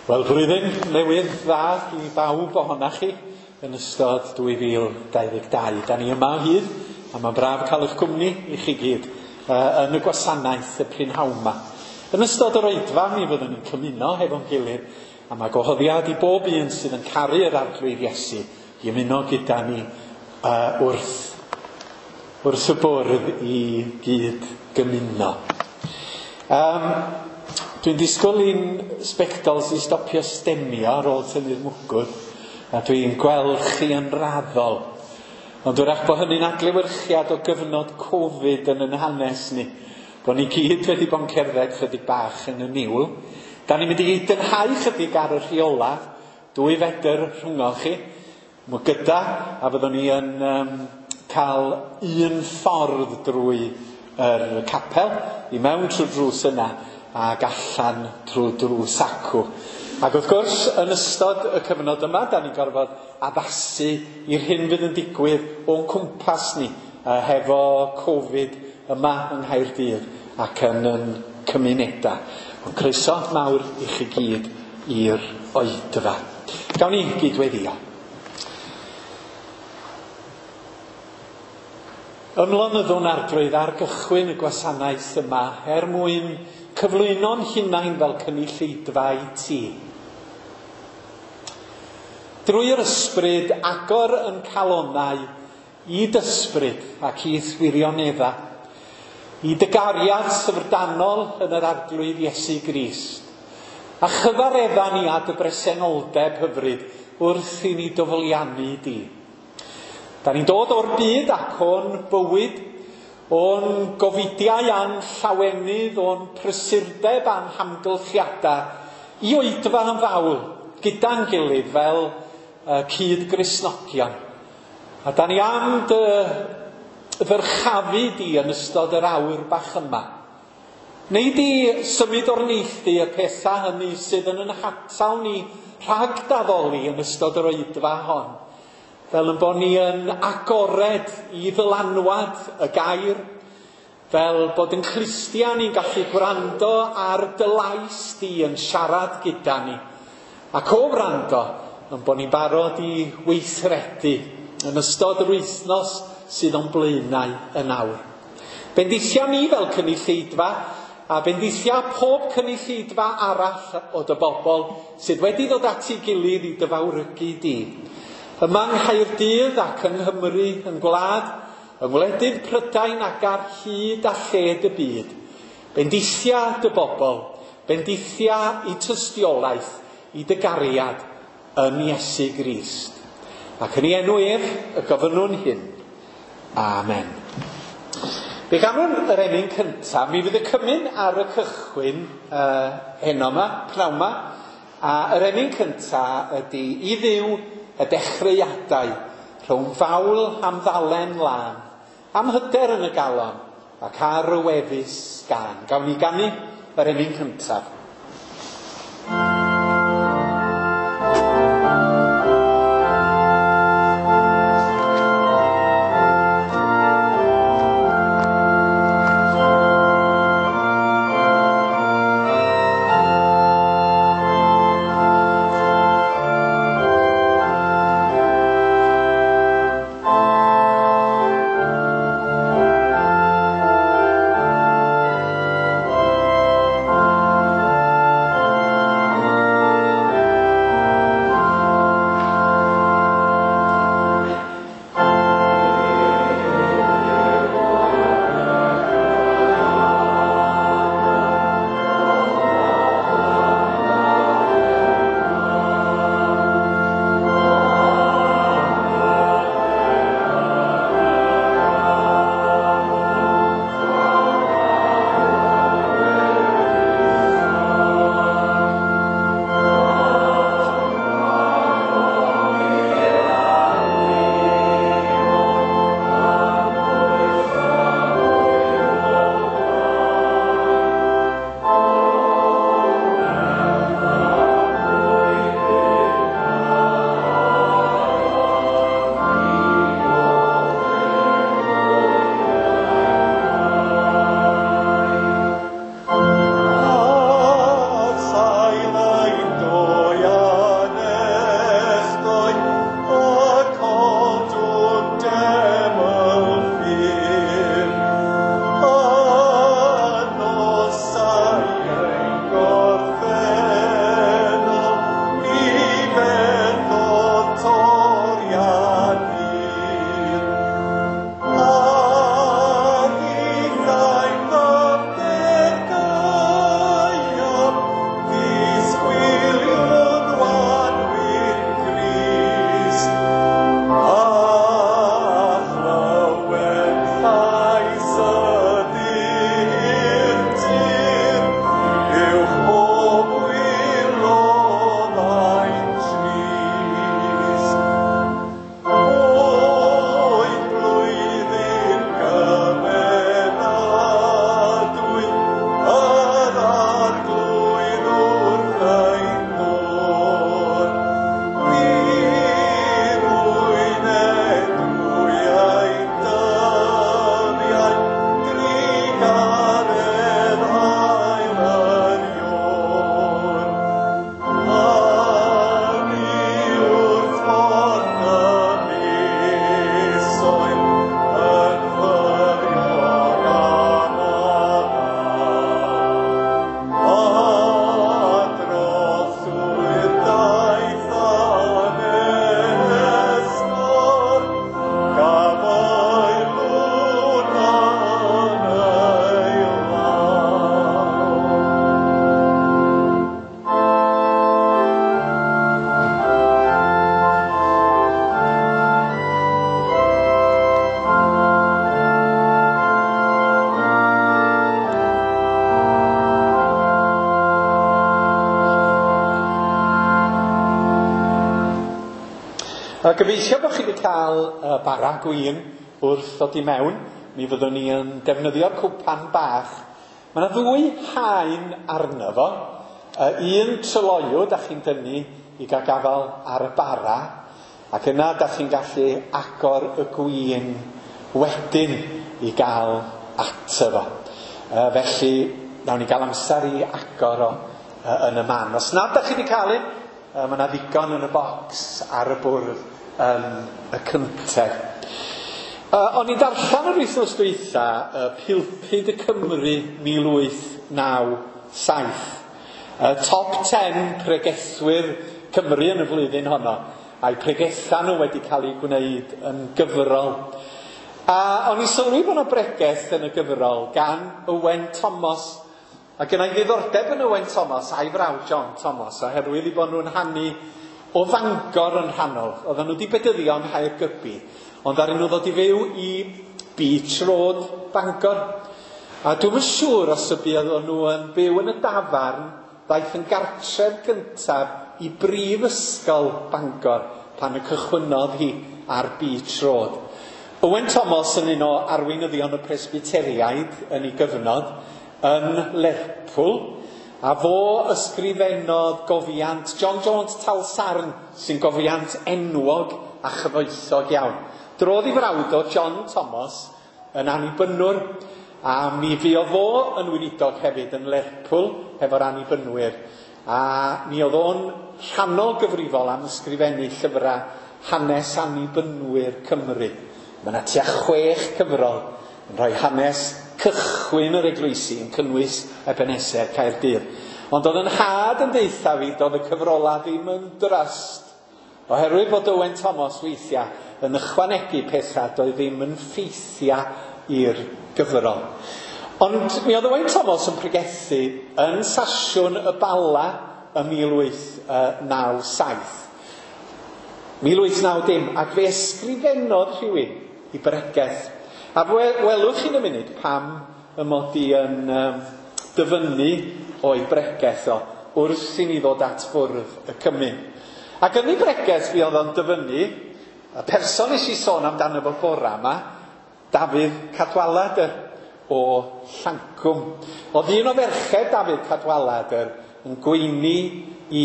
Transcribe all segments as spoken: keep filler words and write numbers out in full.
Wel, flwyddyn newydd dda i bawb ohonoch chi yn ystod dwy fil dau ddeg dau. Da ni yma o hyd, a mae'n braf cael eich cwmni i chi gyd uh, yn y gwasanaeth y prynhawn yma. Yn ystod yr oedfa, mi fyddwn ni'n cymuno hefo'n gilydd, a mae gwahoddiad i bob un sydd yn caru yr arglwydd Iesu i ymuno gyda ni uh, wrth, wrth y bwrdd i gyd gymuno. Um, Dwi'n disgwyl i'n spectols i stopio stemio ar ôl tynnu'r mwgwd, a dwi'n gweld chi yn raddol. Ond wrach bod hynny'n adlewyrchiad o gyfnod Covid yn yn hanes ni, bod ni gyd wedi bod yn cerdded chydig bach yn y niwl. Da ni'n mynd i dynhau chydig ar y rheola, dwy fedr rhwngol chi, mwy gyda, a fyddwn ni yn um, cael un ffordd drwy yr capel, i mewn trwy drws yna, ac allan trwy drws acw. Ac wrth gwrs, yn ystod y cyfnod yma, da ni'n gorfod addasu i'r hyn fydd yn digwydd o'n cwmpas ni uh, hefo Covid yma yng Nghaerdydd ac yn yn cymunedau. Ond croeso mawr i chi gyd i'r oedfa. Gawn ni gydweddio. Ymlonyddwn arglwydd ar gychwyn y gwasanaeth yma er mwyn cyflwyno'n hunain fel cynulleidfa i ti. Drwy'r ysbryd agor yn calonnau i dysbryd ac i thwirionedda, i dygariad syfrdanol yn yr arglwydd Iesu Grist, a chyfaredda ni at y bresenoldeb hyfryd wrth i ni dofoliannu di. Da ni'n dod o'r byd ac o'n bywyd, o'n gofidiau a'n llawenydd, o'n prysurdeb a'n hamgylchiadau, i oedfa yn fawl, gyda'n gilydd fel uh, cyd-Gristnogion. A da ni am dy ddyrchafu di yn ystod yr awr bach yma. Neu di symud o'r neilltu y pethau hynny sydd yn yn hatal ni rhag daddoli yn ystod yr oedfa hon. Fel yn bod ni yn agored i ddylanwad y gair, fel bod yn Christian ni'n gallu gwrando ar dy lais di yn siarad gyda ni, ac o wrando yn bod ni'n barod i weithredu yn ystod yr wythnos sydd o'n blaenau yn awr. Bendithia ni fel cynulleidfa, a bendithia pob cynulleidfa arall o dy bobl sydd wedi dod at ei gilydd i dyfawrygu di. Yma yng Nghaerdydd ac yng Nghymru yn gwlad, yng ngwledydd Prydain ac ar hyd a lled y byd. Bendithia dy bobl, bendithia i tystiolaeth, i dy gariad yn Iesu Grist. Ac yn ei enw ef, y gofynnwn hyn. Amen. Fe ganwn yr enyn cyntaf, mi fydd y cymyn ar y cychwyn uh, heno yma, pnawn yma, a yr enyn cyntaf ydy i ddiw y dechreuadau rhwng fawl am ddalen lan, am hyder yn y galon, ac ar y wefus gan. Gawn ni ganu yr enyn cyntaf. Amen. A gobeithio bod chi wedi cael uh, bara gwyn wrth ddod i mewn. Mi fyddwn ni yn defnyddio'r cwpan bach. Mae yna ddwy haen arno fo. Uh, un tryloiw da chi'n dynnu i gael gafal ar y bara. Ac yna da chi'n gallu agor y gwyn wedyn i gael ato fo. Uh, felly, nawn ni gael amser i agor o uh, yn y man. Os nad da chi wedi cael un, uh, mae yna ddigon yn y bocs ar y bwrdd yn um, y cyntaf. Uh, o'n i'n darllen yr wythnos dwytha uh, Pilpyd y Cymru mil wyth naw saith. Uh, top ten pregethwyr Cymru yn y flwyddyn honno. A'i pregetha nhw wedi cael ei gwneud yn gyfrol. A o'n i'n sylwi bod yna bregeth yn y gyfrol gan Owen Thomas. A gynnau ddiddordeb yn Owen Thomas a'i frawd John Thomas, oherwydd i bod nhw'n hannu o Fangor yn rhannol. Oedden nhw wedi bedyddio yn Haergybi, ond ddaru nhw ddod i fyw i Beach Road, Bangor. A dwi'n yn siŵr os y bydd nhw yn byw yn y dafarn, ddaeth yn gartref gyntaf i brifysgol Bangor pan y cychwynodd hi ar Beach Road. Owen Thomas yn un o arweinyddion y Presbyteriaid yn ei gyfnod yn Lerpwl, a fo ysgrifennodd gofiant John Jones Talsarn sy'n gofiant enwog a chyfoethog iawn. Drodd i frawd o John Thomas yn annibynnwr, a mi fuodd fo yn weinidog hefyd yn Lerpwl hefo'r annibynwyr, a mi oedd o'n rhannol gyfrifol am ysgrifennu llyfrau hanes annibynwyr Cymru. Mae yna tua chwech cyfrol yn rhoi hanes cychwyn yr eglwysi yn cynnwys Ebeneser Caerdydd. Ond oedd yn had yn deitha fi, doedd y cyfrola ddim yn dryst. Oherwydd bod Owen Thomas weithiau yn ychwanegu pethau doedd ddim yn ffeithia i'r gyfrol. Ond mi oedd Owen Thomas yn pregethu yn Sasiwn y Bala y mil wyth naw saith. mil wyth naw dim, ac fe ysgrifennodd rhywun i bregeth. A welwch chi'n y munud pam y mod i yn um, dyfynnu o'i bregeth o wrth i ni ddod at fwrdd y cymyn. Ac yn ei bregeth fi oedd o'n dyfynnu, y person nes i sôn amdano fo bora yma, Dafydd Cadwaladr o Llancwm. Oedd un o ferched Dafydd Cadwaladr yn gweini i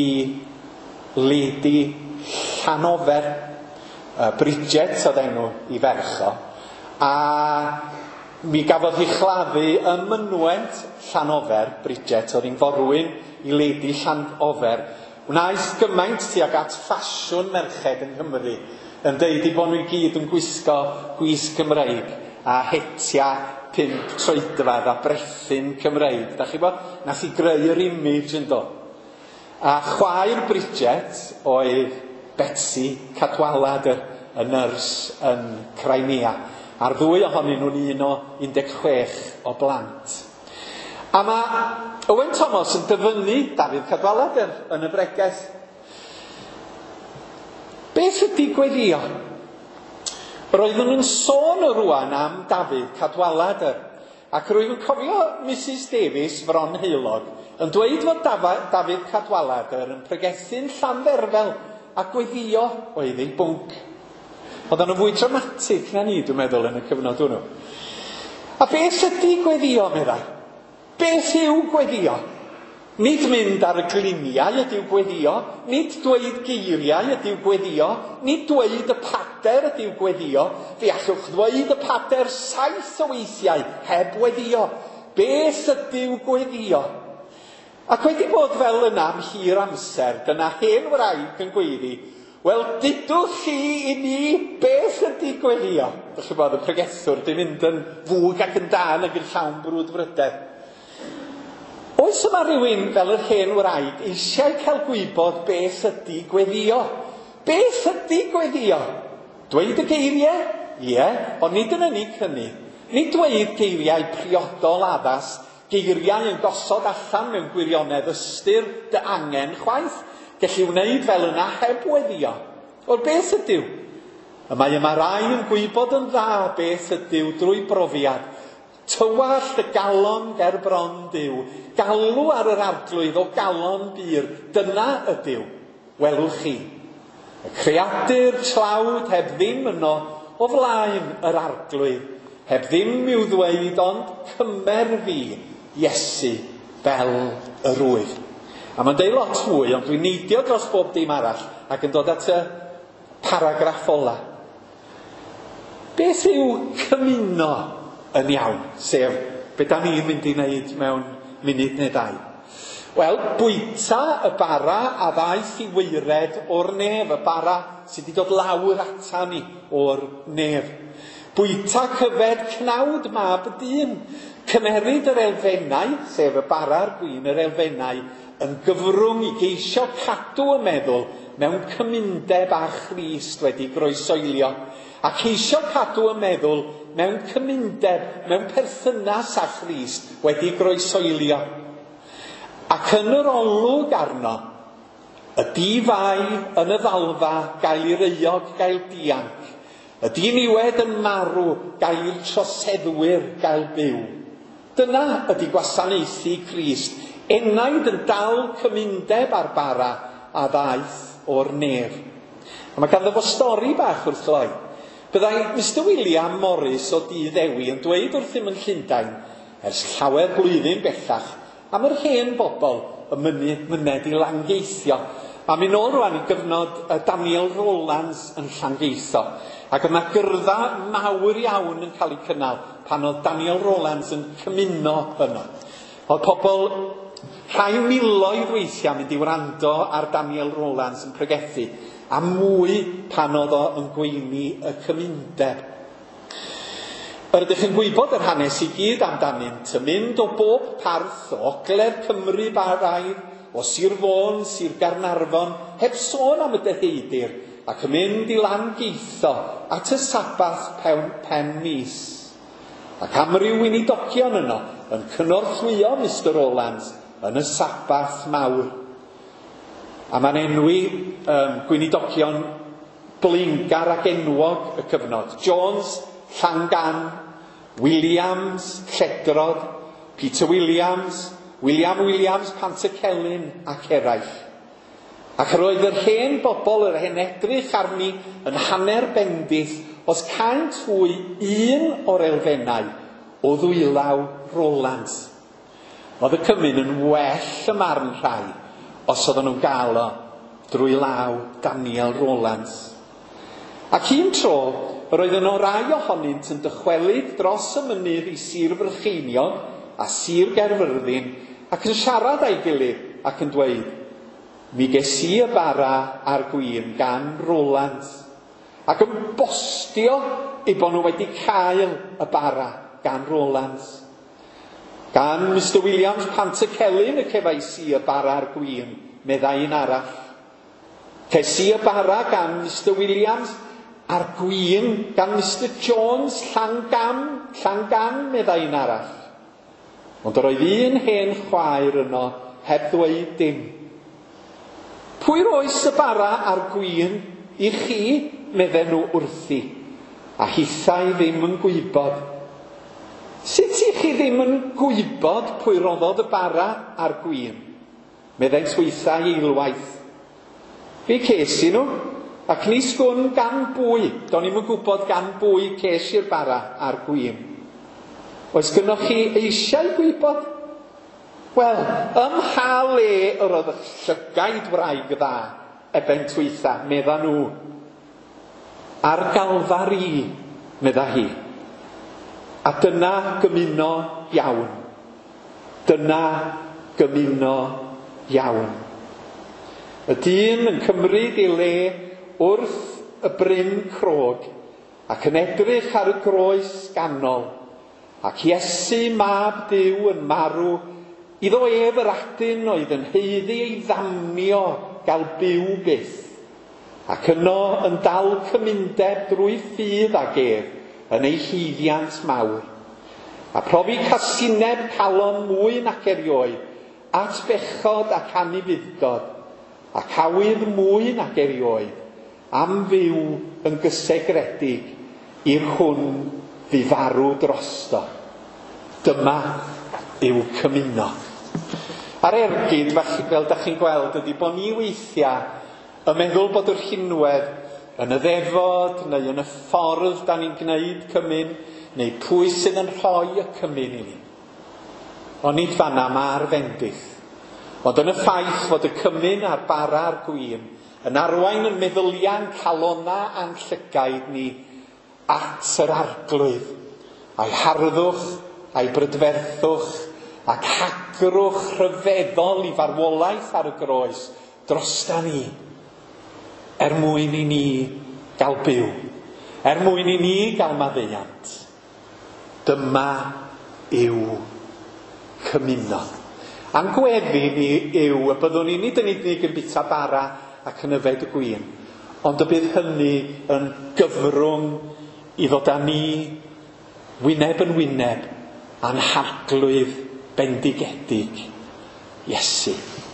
Lady Llanofer, uh, Bridget oedd enw i ferch o, a mi gafodd hi chladdu ym mynwent Llanofer, Bridget, oedd hi'n forwyn i Lady Llanofer. Wnaeth gymaint tuag at ffasiwn merched yn Nghymru, yn deud i bod nhw i gyd yn gwisgo gwisg Cymreig a hetia pump troedfedd a brethyn Cymreig. Da chi bod? Nath i greu yr image yn do. A chwaer Bridget oedd Betsy Cadwaladr, y nyrs yn Crimea. A'r ddwy ohonyn nhw'n un o un deg chwech o blant. A mae Owen Thomas yn dyfynnu Dafydd Cadwaladr yn y bregeth. Beth ydy gweddio? Roeddwn nhw'n sôn o rwan am Dafydd Cadwaladr, ac rwy'n cofio Mrs Davies Fron Heulog yn dweud fod Dafydd Cadwaladr yn pregethu'n Llanferfel a gweddio oedd ei bwnc. Oedd yna fwy dramatig na ni, dwi'n meddwl, yn y cyfnod hwnnw. A beth ydy gweddio, meddai? Beth yw gweddio? Nid mynd ar y gliniau ydyw gweddio, nid dweud geiriau ydyw gweddio, nid dweud y pader ydyw gweddio, fe allwch ddweud y pader saith o weithiau heb weddio. Beth ydyw gweddio? Ac wedi bod fel yna am hir amser, dyna hen wraig yn gweiddi, wel, dydwch chi i ni beth ydy gweddio. Dych chi'n bod, y pregethwr, dim mynd yn fwg ac yn dan ac yn llawn brwdfrydedd. Oes yma rhywun fel yr hen wraig eisiau cael gwybod beth ydy gweddio? Beth ydy gweddio? Dweud y geiriau? Ie, ond nid yn unig hynny. Nid dweud geiriau priodol addas, geiriau yn gosod allan mewn gwirionedd ystyr dy angen chwaith, gellu wneud fel yna heb weddio. Wel, beth ydyw? Y mae yma rai yn gwybod yn dda beth ydyw drwy brofiad. Tywall y galon ger bron Duw, galw ar yr arglwydd o galon byr, dyna ydyw, welwch chi. Y creadur tlawd heb ddim yno o flaen yr arglwydd, heb ddim i'w ddweud ond cymer fi Iesu fel yr wyf. A mae'n deud lot fwy, ond dwi'n neidio dros bob dim arall ac yn dod at y paragraff ola. Beth yw cymuno yn iawn, sef be da ni'n mynd i wneud mewn munud neu ddau? Wel, bwyta y bara a ddaeth i weired o'r nef, y bara sydd wedi dod lawr ata ni o'r nef. Bwyta cyfed cnawd mab y dyn, cymeryd yr elfennau, sef y bara'r gwyn, yr elfennau, yn gyfrwng i geisio cadw y meddwl mewn cymundeb â Christ wedi groesoelio, a ceisio cadw y meddwl mewn cymundeb, mewn perthynas â Christ wedi groesoelio. Ac yn yr olwg arno, y difau yn y ddalfa gael i'r euog gael dianc, y diniwed yn marw gael i'r troseddwyr gael byw. Dyna ydy gwasanaethu Christ, enaid yn dal cymundeb ar bara a ddaeth o'r nef. A mae ganddo fo stori bach wrth gloi. Byddai Mister William Morris o Dyddewi yn dweud wrth ddim yn Llundain ers llawer blwyddyn bellach am yr hen bobl y myned, myned i langeithio. A mi nôl rwan i gyfnod Daniel Rowlands yn Llangeitho. Ac yna gyrfa mawr iawn yn cael ei cynnal pan oedd Daniel Rowlands yn cymuno yno. Oedd pobl rhai miloedd weithiau mynd i wrando ar Daniel Rowlands yn pregethu a mwy pan oedd o yn gweini y cymundeb. Yr ydych chi'n gwybod yr hanes i gyd amdanynt, yn mynd o bob parth o ogledd Cymru baraidd, o Sir Fôn, Sir Garnarfon, heb sôn am y deheudir, ac yn mynd i Langeitho at y sabath pen, pen mis. Ac am ryw weinidogion yno yn cynorthwyo Mister Rowlands yn y sabath mawr. A mae'n enwi um, gweinidogion blaengar ac enwog y cyfnod. Jones, Llangan, Williams, Lledrod, Peter Williams, William Williams, Pantycelyn ac eraill. Ac yr oedd yr hen bobl, yr hen edrych arni yn hanner bendith os caint fwy un o'r elfennau o ddwylaw Rowlands. Oedd y cymyn yn well y marn rhai os oedden nhw'n gael o drwy law Daniel Rowlands. Ac un tro, roedd yno rai ohonynt yn dychwelyd dros y mynydd i Sir Frycheinion a Sir Gaerfyrddin ac yn siarad â'i gilydd ac yn dweud, mi ges i y bara a'r gwyn gan Rowlands ac yn bostio ei bod nhw wedi cael y bara gan Rowlands. Gan Mister Williams Pantycelyn y cefais i y bara a'r gwyn, meddai un arall. Ces i y bara gan Mister Williams a'r gwyn gan Mister Jones Llangan, Llangan meddai un arall. Ond yr oedd un hen chwaer yno heb ddweud dim. Pwy roes y bara a'r gwyn i chi, medden nhw wrthi, a hithau ddim yn gwybod. Sut i chi ddim yn gwybod pwy roddodd y bara a'r gwyn? Meddai'n weithiau eilwaith. Fi ces i nhw, ac ni sgwn gan bwy, do'n i'm yn gwybod gan bwy ces i'r bara a'r gwyn. Oes gynnwch chi eisiau gwybod? Wel, ym mha le yr oedd y llygaid wraig dda e bentwytha, medda nhw. Ar Galfari, medda hi. A dyna gymuno iawn. Dyna gymuno iawn. Y dyn yn cymryd ei le wrth y bryn crog ac yn edrych ar y groes ganol ac Iesu mab Duw yn marw iddo ef yr adyn oedd yn heiddi ei ddamnio gael byw byth ac yno yn dal cymundeb drwy ffydd ag ef yn ei hyddiant mawr a profi casineb calon mwy nac erioed at bechod ac annifuddod ac awydd mwy nac erioed am fyw yn gysegredig i'r hwn fu farw drosto. Dyma yw cymuno. Ar ergyd, fel da chi'n gweld, ydy bod ni weithiau Y meddwl bod yr hinwedd yn y ddefod neu yn y ffordd da ni'n gwneud cymyn, neu pwy sydd yn rhoi y cymyn i ni. Ond nid fanna mae'r fendith. Ond yn y ffaith fod y cymyn a'r bara'r gwyn yn arwain yn meddyliau'n calona a'n llygaid ni at yr arglwydd, a'i harddwch, a'i brydferthwch, ac hagrwch rhyfeddol i farwolaeth ar y groes drosta ni, er mwyn i ni gael byw, er mwyn i ni gael maddeuant. Dyma yw cymuno. A'n gweddi ni yw y byddwn ni nid yn unig yn bita bara ac yn yfed y gwyn, ond y bydd hynny yn gyfrwng i ddod â ni wyneb yn wyneb a'n harglwydd bendigedig Iesu.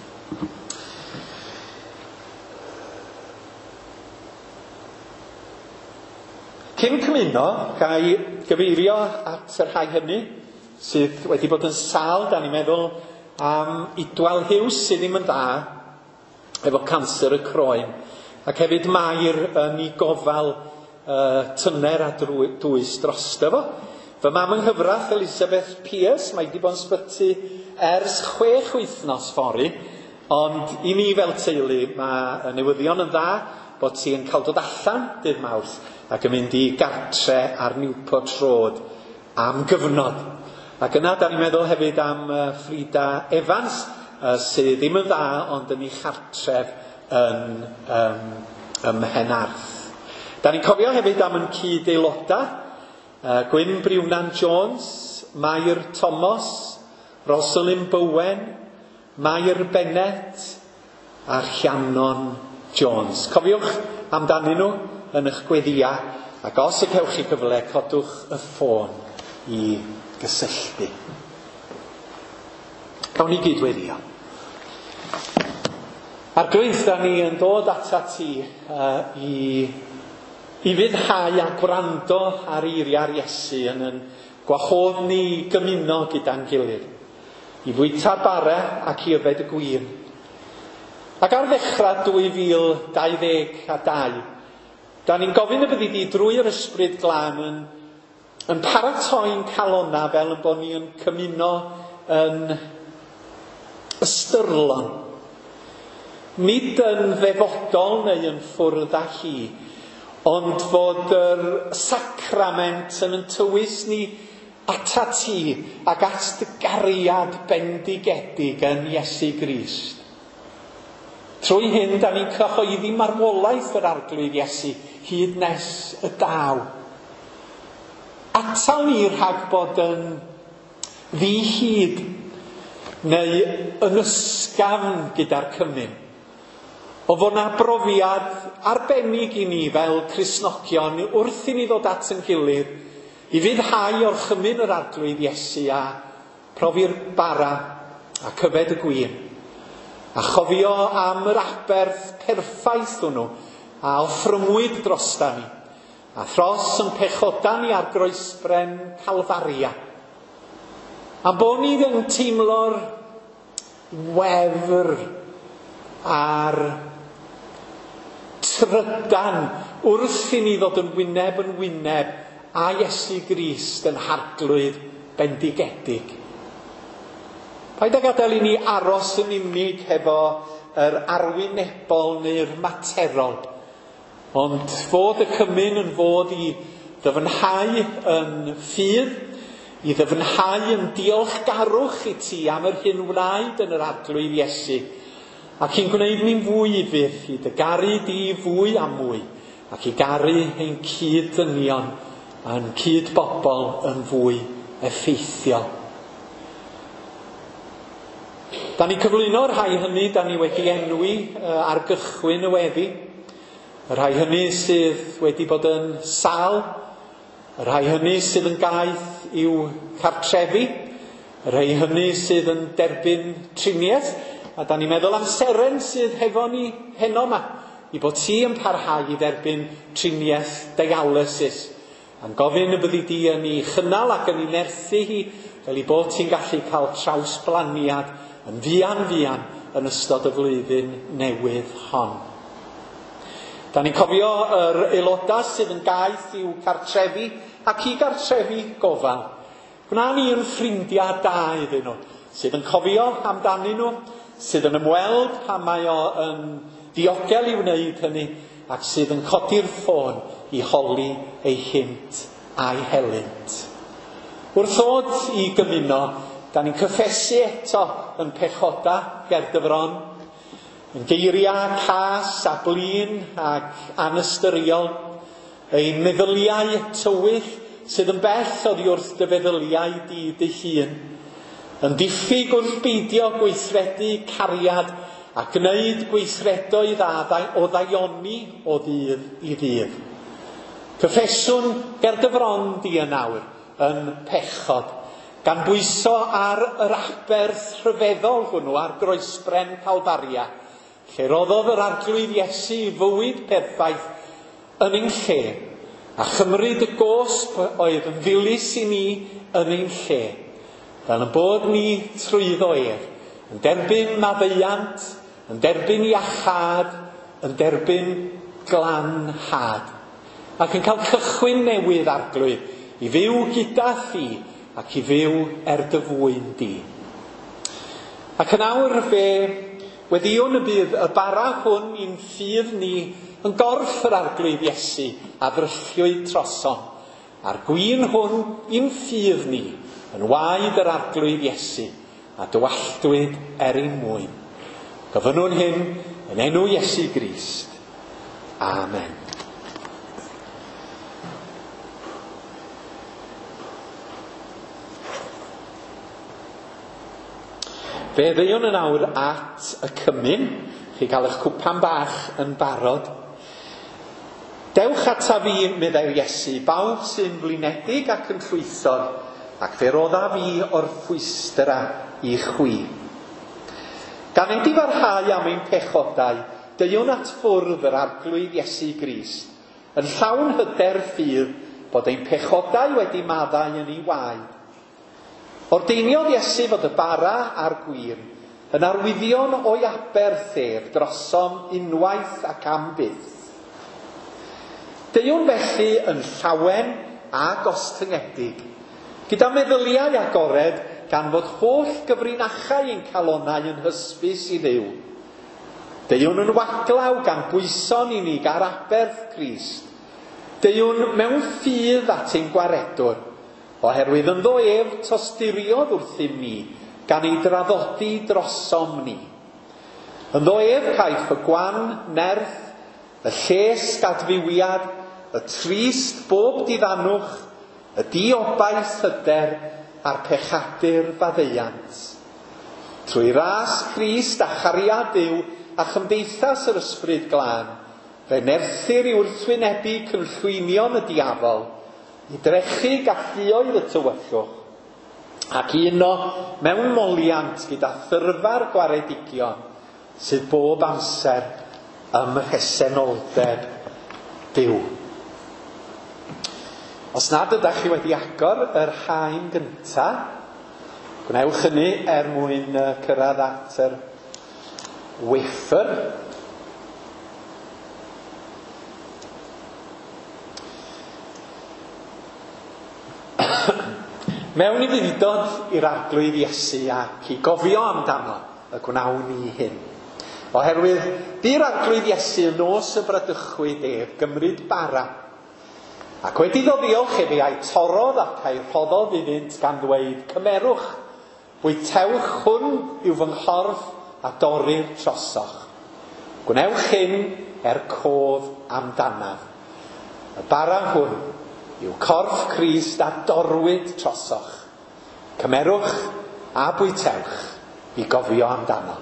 Cyn cymuno, gai gyfeirio at yr rhai hynny sydd wedi bod yn sâl, da ni'n meddwl am Idwal Hughes sydd ddim yn da efo canser y croen, ac hefyd Mair yn ei gofal uh, tyner a drwy, dwys drosto fo. Fy mam yng nghyfrath Elizabeth Pierce, mae wedi bod yn sbyty ers chwech wythnos fori, ond i ni fel teulu mae y newyddion yn dda bod ti yn cael dod allan dydd Mawrth ac yn mynd i gartre ar Newport Road am gyfnod. Ac yna, da ni'n meddwl hefyd am uh, Frida Evans, uh, sydd ddim yn dda, ond yn ei chartref yn um, ym Mhenarth. Da ni'n cofio hefyd am yn cyd aelodau, uh, Gwyn Briwnan Jones, Mair Thomas, Rosalind Bowen, Mair Bennett, a Rhiannon Jones. Cofiwch amdanyn nhw yn eich gweddiau, ac os y cewch chi cyfle, codwch y ffôn i gysylltu. Cawn ni gydweddio. Ar gryth, da ni yn dod ata ti uh, i, i fyddhau a gwrando ar eiriau'r Iesu yn yn gwahodd ni gymuno gyda'n gilydd, i fwyta'r bare ac i yfed y gwyn. Ac ar ddechrau dwy fil dau ddeg a dau, da ni'n gofyn y byddi di drwy'r ysbryd glân yn yn paratoi'n calona fel yn bod ni yn cymuno yn ystyrlon. Nid yn ddefodol neu yn ffwrdd â hi, ond fod yr sacrament yn yn tywys ni ata ti ac at dy gariad bendigedig yn Iesu Grist. Trwy hyn, da ni'n cyhoeddi marwolaeth yr arglwydd Iesu hyd nes y daw. Atal ni rhag bod yn ddi-hyd neu yn ysgafn gyda'r cymyn. O fod na brofiad arbennig i ni fel Cristnogion wrth i ni ddod at yn gilydd i fyddhau o'r chymyn yr arglwydd Iesu a profi'r bara a cyfed y gwyn. A chofio am yr aberth perffaith hwnnw a offrymwyd drosta ni. A thros yn pechoda ni ar groesbren Calfaria. A bod ni yn teimlo'r wefr a'r trydan wrth i ni ddod yn wyneb yn wyneb a Iesu Grist yn harglwydd bendigedig. Paid a gadael i ni aros yn unig hefo yr arwynebol neu'r materol, ond fod y cymyn yn fod i ddyfnhau yn ffydd, i ddyfnhau yn diolchgarwch i ti am yr hyn wnaed yn yr arglwydd Iesu, ac i'n gwneud ni'n fwy i fydd, i dy garu di fwy a mwy, ac i garu ein cyd-dynion a'n cyd-bobol yn fwy effeithiol. Da ni cyflwyno'r rhai hynny, da ni wedi enwi uh, ar gychwyn y weddi. Y rhai hynny sydd wedi bod yn sâl, y rhai hynny sydd yn gaeth i'w cartrefi, y rhai hynny sydd yn derbyn triniaeth, a da ni'n meddwl am seren sydd hefo ni heno yma, i bod ti yn parhau i dderbyn triniaeth dialysis, a'n gofyn y byddi di yn ei chynnal ac yn ei nerthu hi, fel i bod ti'n gallu cael trawsblaniad yn fuan fuan yn ystod y flwyddyn newydd hon. Da ni'n cofio yr aelodau sydd yn gaeth i'w cartrefi ac i gartrefi gofal. Gwna ni yn ffrindiau da iddyn nhw, sydd yn cofio amdanyn nhw, sydd yn ymweld pan mae o yn ddiogel i wneud hynny, ac sydd yn codi'r ffôn i holi ei hynt a'i helynt. Wrth ddod i gymuno, da ni'n cyffesu eto yn pechoda Gerdyfron, yn geiriau cas a blin ac anastyriol, ein meddyliau tywyll sydd yn bell oddi wrth dy feddyliau di dy hun, yn diffyg wrth beidio gweithredu cariad a gwneud gweithredoedd o ddaioni o ddydd i ddydd. Cyffeswn Gerdyfron di yn awr yn pechod, gan bwyso ar yr aberth rhyfeddol hwnnw ar groesbren Calfaria, lle roddodd yr arglwydd Iesu i fywyd perffaith yn ein lle, a chymryd y gosb oedd yn ddilys i ni yn ein lle, fel yn bod ni trwyddo ef, yn derbyn maddeuant, yn derbyn iachad, yn derbyn glanhad, ac yn cael cychwyn newydd arglwydd i fyw gyda thi ac i fyw er dy fwyn di. Ac yn awr fe weddiwn y bydd y bara hwn i'n ffydd ni yn gorff yr arglwydd Iesu a ddrythiwyd troson, a'r gwyn hwn i'n ffydd ni yn waed yr arglwydd Iesu a dywalltwyd er ein mwyn. Gofynnwn hyn yn enw Iesu Grist. Amen. Fe ddeuwn yn awr at y cymyn, chi cael eich cwpan bach yn barod. Dewch ata fi, medde'r Iesu, bawb sy'n flinedig ac yn llwythod, ac fe rodda fi o'r ffwystra i chwi. Gan ei difarhau am ein pechodau, deuwn at ffwrdd yr arglwydd Iesu Grist, yn llawn hyder ffydd bod ein pechodau wedi maddau yn ei waed. Ordeiniodd Iesu fod y bara a'r gwir yn arwyddion o'i aberth ef drosom unwaith ac am byth. Deuwn felly yn llawen a gostyngedig, gyda meddyliau agored gan fod holl gyfrinachau ein calonau yn hysbys i ddew. Deuwn yn waglaw gan bwyson i ni gar aberth Crist. Deuwn mewn ffydd at ein gwaredwr, oherwydd ynddo ef tosturiodd wrthym ni gan ei draddodi drosom ni. Ynddo ef caiff y gwan nerth, y lles gadfiwiad, y trist bob diddanwch, y diobaith hyder a'r pechadur faddeuant. Trwy ras Crist a chariad Duw a chymdeithas yr ysbryd glân, fe nerthir i wrthwynebu cynllwynion y diafol, i drechu galluoedd y tywyllwch, ac uno mewn moliant gyda thyrfa'r gwaredigion sydd bob amser ym mhresenoldeb Duw. Os nad ydych chi wedi agor yr haen gyntaf, gwnewch hynny er mwyn cyrraedd at yr wafer. Mewn i fudod i'r arglwydd Iesu ac i gofio amdano y gwnawn ni hyn. Oherwydd bu'r arglwydd Iesu yn nos y bradychwyd ef gymryd bara, ac wedi ddoddiolch ef ei torodd ac ei rhoddodd iddynt gan ddweud, cymerwch, bwytewch hwn yw fy nghorff a dorri'r trosoch. Gwnewch hyn er cof amdanaf. Y bara hwn yw corff Crist a dorwyd trosoch. Cymerwch a bwytewch i gofio amdano.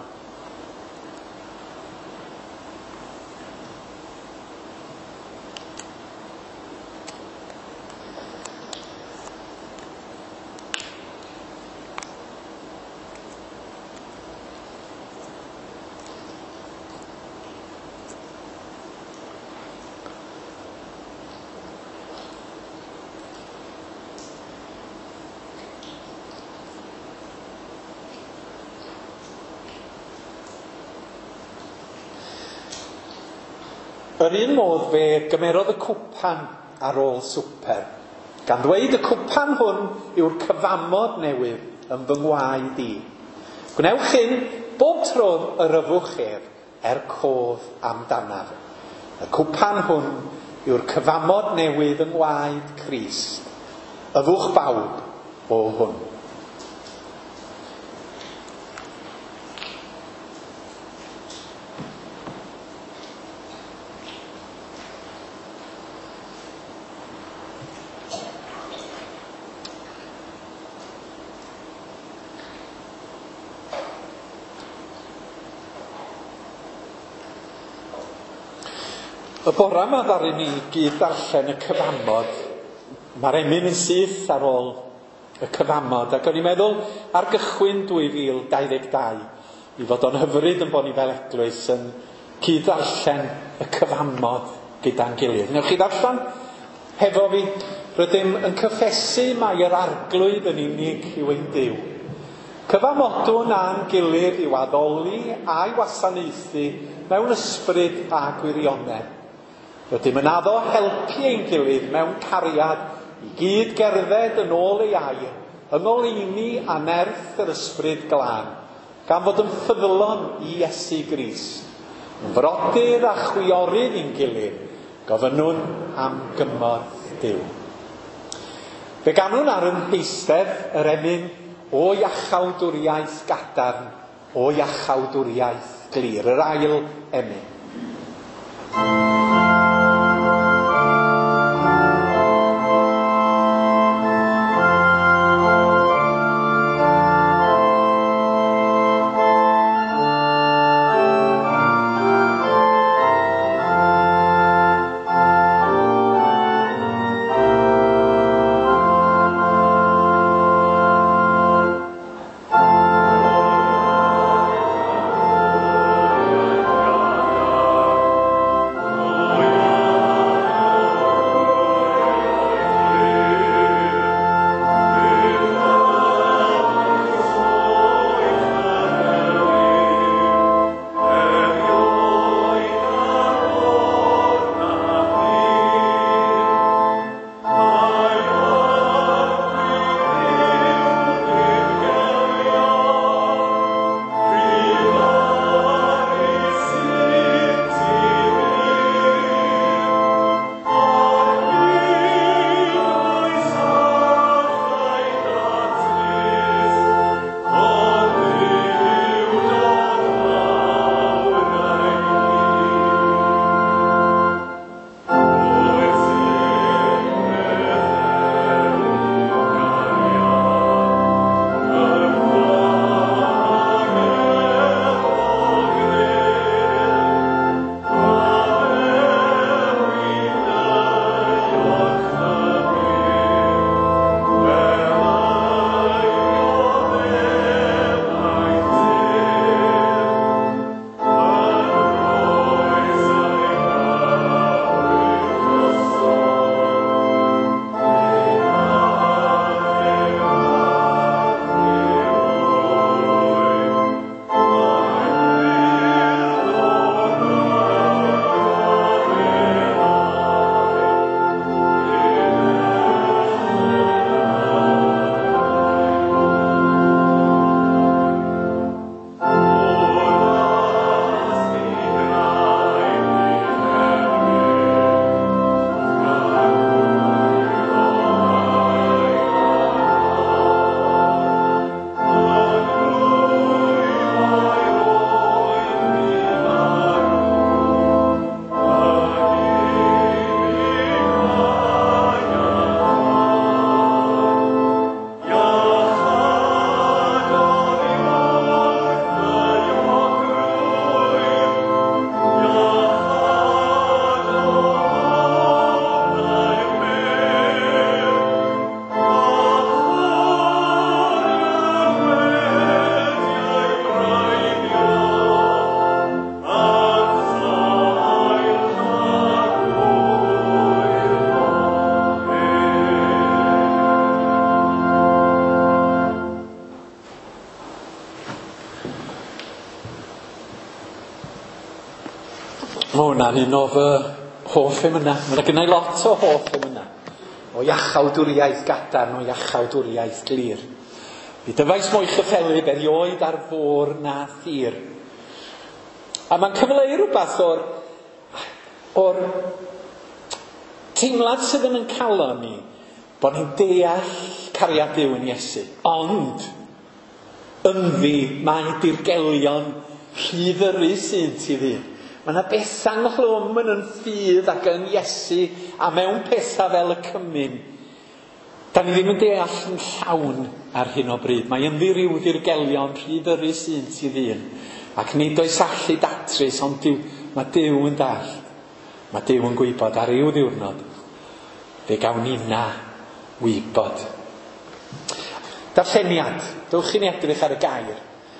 Yr un modd fe gymerodd y cwpan ar ôl swper, gan ddweud y cwpan hwn yw'r cyfamod newydd yn fy ngwaed i. Gwnewch hyn bob tro yr yfwch ef er cof amdanaf. Y cwpan hwn yw'r cyfamod newydd yng ngwaed Crist. Yfwch bawb o hwn. Y bora yma ddaru ni gyd darllen y cyfamod. Mae'r emyn yn syth ar ôl y cyfamod, ac o'n i'n meddwl ar gychwyn dwy fil dau ddeg dau i fod o'n hyfryd yn bod ni fel eglwys yn cyd darllen y cyfamod gyda'n gilydd. Newch chi ddarllen hefo fi, rydym yn cyffesu mai yr arglwydd yn unig yw ein Duw. Cyfamodwn a'n gilydd i'w addoli a'i wasanaethu mewn ysbryd a gwirionedd. Rydym yn addo helpu ein gilydd mewn cariad i gyd gerdded yn ôl ei air, yn oleuni a nerth yr ysbryd glân, gan fod yn ffyddlon i Iesu Grist, yn frodyr a chwiorydd ein gilydd, gofynnwn am gymorth Duw. Fe ganwn ar yn heistedd yr emyn o iachawdwriaeth gadarn, o iachawdwriaeth glir, yr ail emyn. Mae hwnna'n un o fy hoff emyna. Mae yna gynnau lot o hoff emyna. O iachawdwriaeth gadarn, o iachawdwriaeth glir. I dyfais mwy chyffelyb erioed ar fôr na thir. A mae'n cyfleu rhywbeth o'r, o'r teimlad sydd yn yn calon ni bod ni'n deall cariad Duw yn Iesu. Ond, ynddi mae dirgelion rhyddyrus sy'n ti ddyn. Mae yna bethau nghlwm yn yn ffydd ac yn Iesu a mewn pethau fel y cymyn. Da ni ddim yn deall yn llawn ar hyn o bryd. Mae ynddi ryw dirgelion rhyddyrus sy'n ti ddyn. Ac nid oes allu datrys, ond Dyw, mae Dyw yn dall. Mae Dyw yn gwybod ar ryw ddiwrnod. Fe gawn ni na wybod. Darlleniad. Dewch chi'n edrych ar y gair.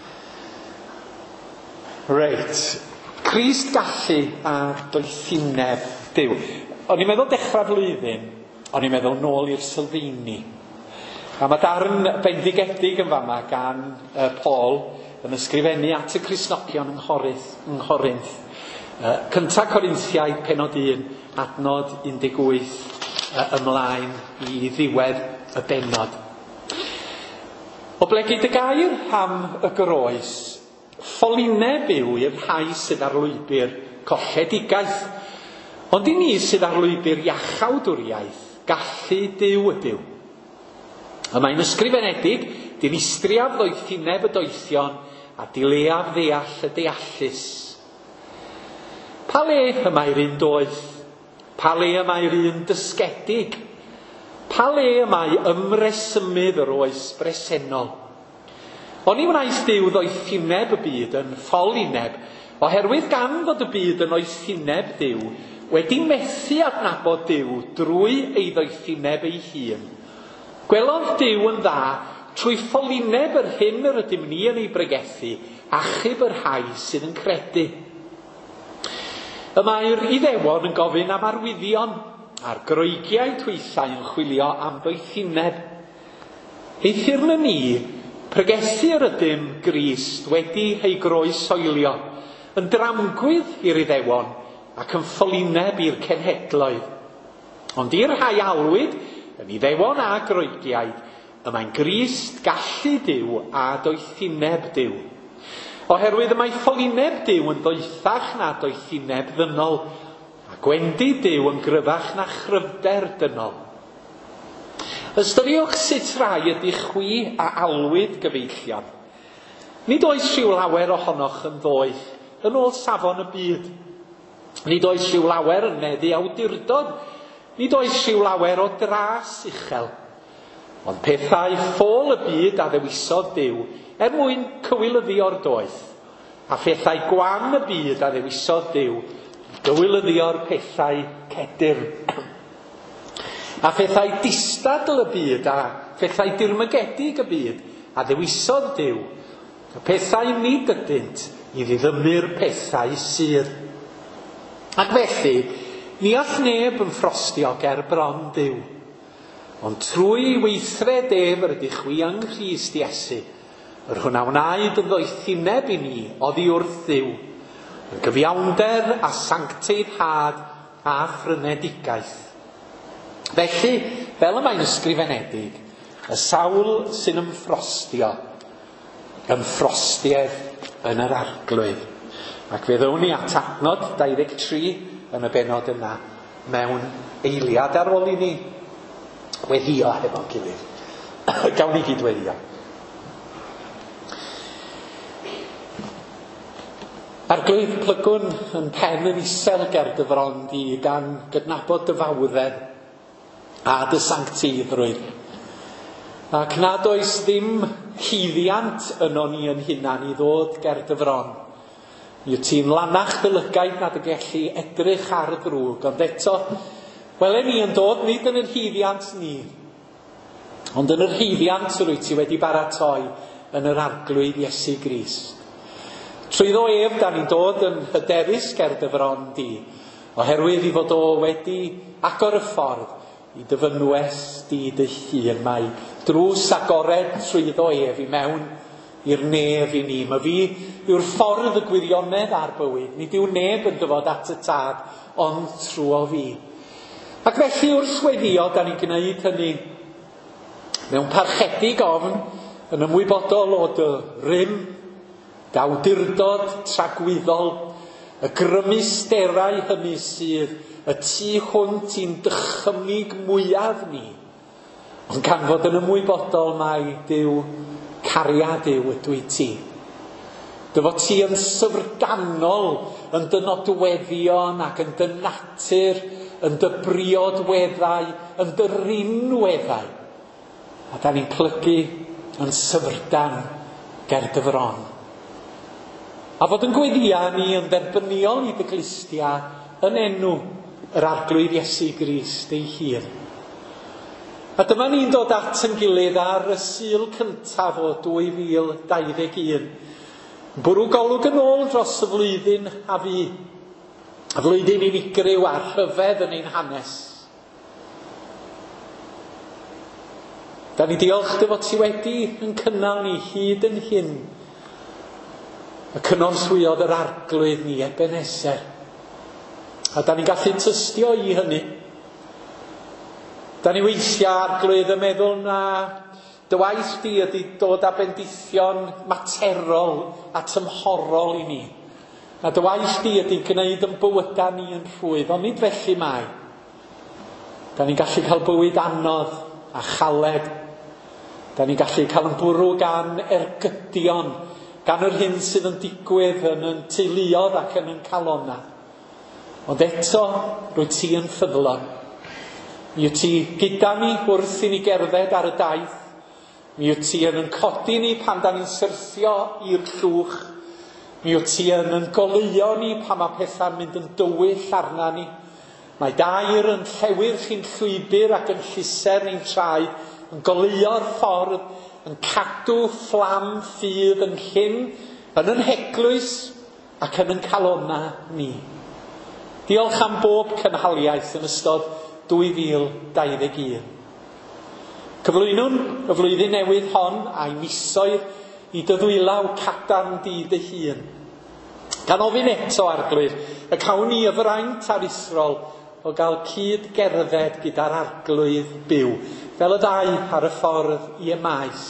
Reit. Crist gallu a doethineb Dyw. O'n i'n meddwl dechrau flwyddyn, o'n i'n meddwl nôl i'r sylfaeni. A mae darn bendigedig yn fama gan uh, Paul yn ysgrifennu at y Cristnogion yng Nghorynth. Uh, Cynta Corinthiaid, penod un, adnod un deg wyth, uh, ymlaen i ddiwedd y benod. O ble gyd y gair am y groes, ffolineb yw i'r rhai sydd ar lwybr colledigaeth, ond i ni sydd ar lwybr iachawdwriaeth, gallu Dyw ydyw. Y mae'n ysgrifenedig, dinistriaf ddoethineb y doethion, a dileaf ddeall y deallus. Pa le y mae'r un doeth? Pa le y mae'r un dysgedig? Pa le y mae ymresymydd yr oes bresennol? Ond i wnaeth Dyw ddoethineb y byd yn ffolineb, oherwydd gan fod y byd yn oethineb Dyw, wedi methu adnabod Dyw drwy ei ddoethineb ei hun. Gwelodd Dyw yn dda trwy ffolineb yr hyn yr ydym ni yn ei bregethu, achub yr rhai sydd yn credu. Y mae'r Iddewon yn gofyn am arwyddion, a'r groegiau twythau yn chwilio am doethineb. Eithir na ni, pregethu yr ydym Grist wedi ei groesoelio, yn dramgwydd i'r Iddewon ac yn ffolineb i'r cenhedloedd. Ond i'r rhai alwyd, yn Iddewon a groegiaid, y mae'n Grist gallu Dyw a doethineb Dyw. Oherwydd y mae ffolineb Dyw yn ddoethach na doethineb ddynol, a gwendi Dyw yn gryfach na chryfder dynol. Ystyriwch sut rai ydych chwi a alwyd gyfeillion. Nid oes rhyw lawer ohonoch yn ddoeth yn ôl safon y byd. Nid oes rhyw lawer yn meddu awdurdod. Nid oes rhyw lawer o dras uchel. Ond pethau ffôl y byd a ddewisodd Dyw er mwyn cywilyddio'r doeth, a phethau gwan y byd a ddewisodd Dyw gywilyddio'r pethau cedur. A phethau distadl y byd a phethau dirmygedig y byd a ddewisodd Dyw, a pethau nid ydynt i ddiddymu'r pethau syr. Ac felly, ni all neb yn ffrostio ger bron Dyw. Ond trwy weithred ef yr ydych chwi yng Nghrist Iesu, yr hwnna wnaed yn ddoethineb i ni oddi wrth Dduw, yn gyfiawnder a sancteiddhad a phrynedigaeth. Felly, fel y mae'n ysgrifenedig, y sawl sy'n ymffrostio, ymfrostiedd yn yr arglwydd. Ac fe ddown ni at adnod dau ddeg tri yn y benod yna mewn eiliad ar ôl i ni weddio hefo'n gilydd. Gawn ni gydweddio. Arglwydd plygwn yn pen yn isel ger dy fron di gan gydnabod dy fawddedd a dy sancteiddrwydd. Ac nad oes ddim hyddiant yno ni yn hunan i ddod ger dy fron. Mi wyt ti'n lanach dy lygaid nad y gellu edrych ar y drwg, ond eto, welen ni yn dod nid yn yr hyddiant ni, ond yn yr hyddiant yr wyt ti wedi baratoi yn yr arglwydd Iesu Grist. Trwyddo ef, da ni'n dod yn hyderus ger dy fron di, oherwydd i fod o wedi agor y ffordd i dyfynwes di dy hun. Mae drws agored trwyddo ef i mewn i'r nef i ni. Mae fi yw'r ffordd y gwirionedd a'r bywyd. Nid yw neb yn dyfod at y tad, ond trwy o fi. Ac felly wrth weddio, da ni'n gwneud hynny mewn parchedig ofn, yn ymwybodol o dy rym, dawdurdod tragwyddol, y grymusterau hynny sydd y tu hwnt i'n dychymyg mwyaf ni, ond gan fod yn ymwybodol mai Duw, cariad Duw ydw i ti. Dy fod ti yn syfrdanol yn dy nodweddion ac yn dy natur, yn dy briodweddau, yn dy rinweddau. A da ni'n plygu yn syfrdan ger dy fron. A fod yn gweddia ni yn dderbyniol i dy glustia yn enw yr arglwydd Iesu Grist ei hun. A dyma ni'n dod at yn gilydd ar y Sul cyntaf o dwy fil dau ddeg un. Bwrw golwg yn ôl dros y flwyddyn a fi, y flwyddyn unigryw a rhyfedd yn ein hanes. Da ni diolch dy fod ti wedi yn cynnal ni hyd yn hyn, y cynorthwyodd yr arglwydd ni Ebeneser. A da ni'n gallu tystio i hynny. Da ni weithiau arglwydd yn meddwl na dy waith di ydy dod â bendithion materol a tymhorol i ni. Na dy waith di ydy gwneud yn bywyda ni yn rhwydd, ond nid felly mai. Da ni'n gallu cael bywyd anodd a chaled. Da ni'n gallu cael yn bwrw gan ergydion, gan yr hyn sydd yn digwydd yn yn teuluodd ac yn yn calonna. Ond eto, rwy ti yn ffyddlon. Mi wyt ti gyda ni wrth i ni gerdded ar y daith. Mi wyt ti yn yn codi ni pan da ni'n syrthio i'r llwch. Mi wyt ti yn yn goleuo ni pan mae pethau'n mynd yn dywyll arna ni. Mae dair yn llewyr chi'n llwybr ac yn lluser ni'n trai, yn goleuo'r ffordd, yn cadw fflam ffydd yn llyn, yn yn heglwys ac yn yn calonna ni. Diolch am bob cynhaliaeth yn ystod dwy fil dau ddeg un. Cyflwynwn y flwyddyn newydd hon a'i misoedd i dyddwylaw cadarn di dy hun. Gan ofyn eto arglwydd, y cawn ni y fraint aruthrol o gael cyd gerdded gyda'r arglwydd byw, fel y ddau ar y ffordd i y maes.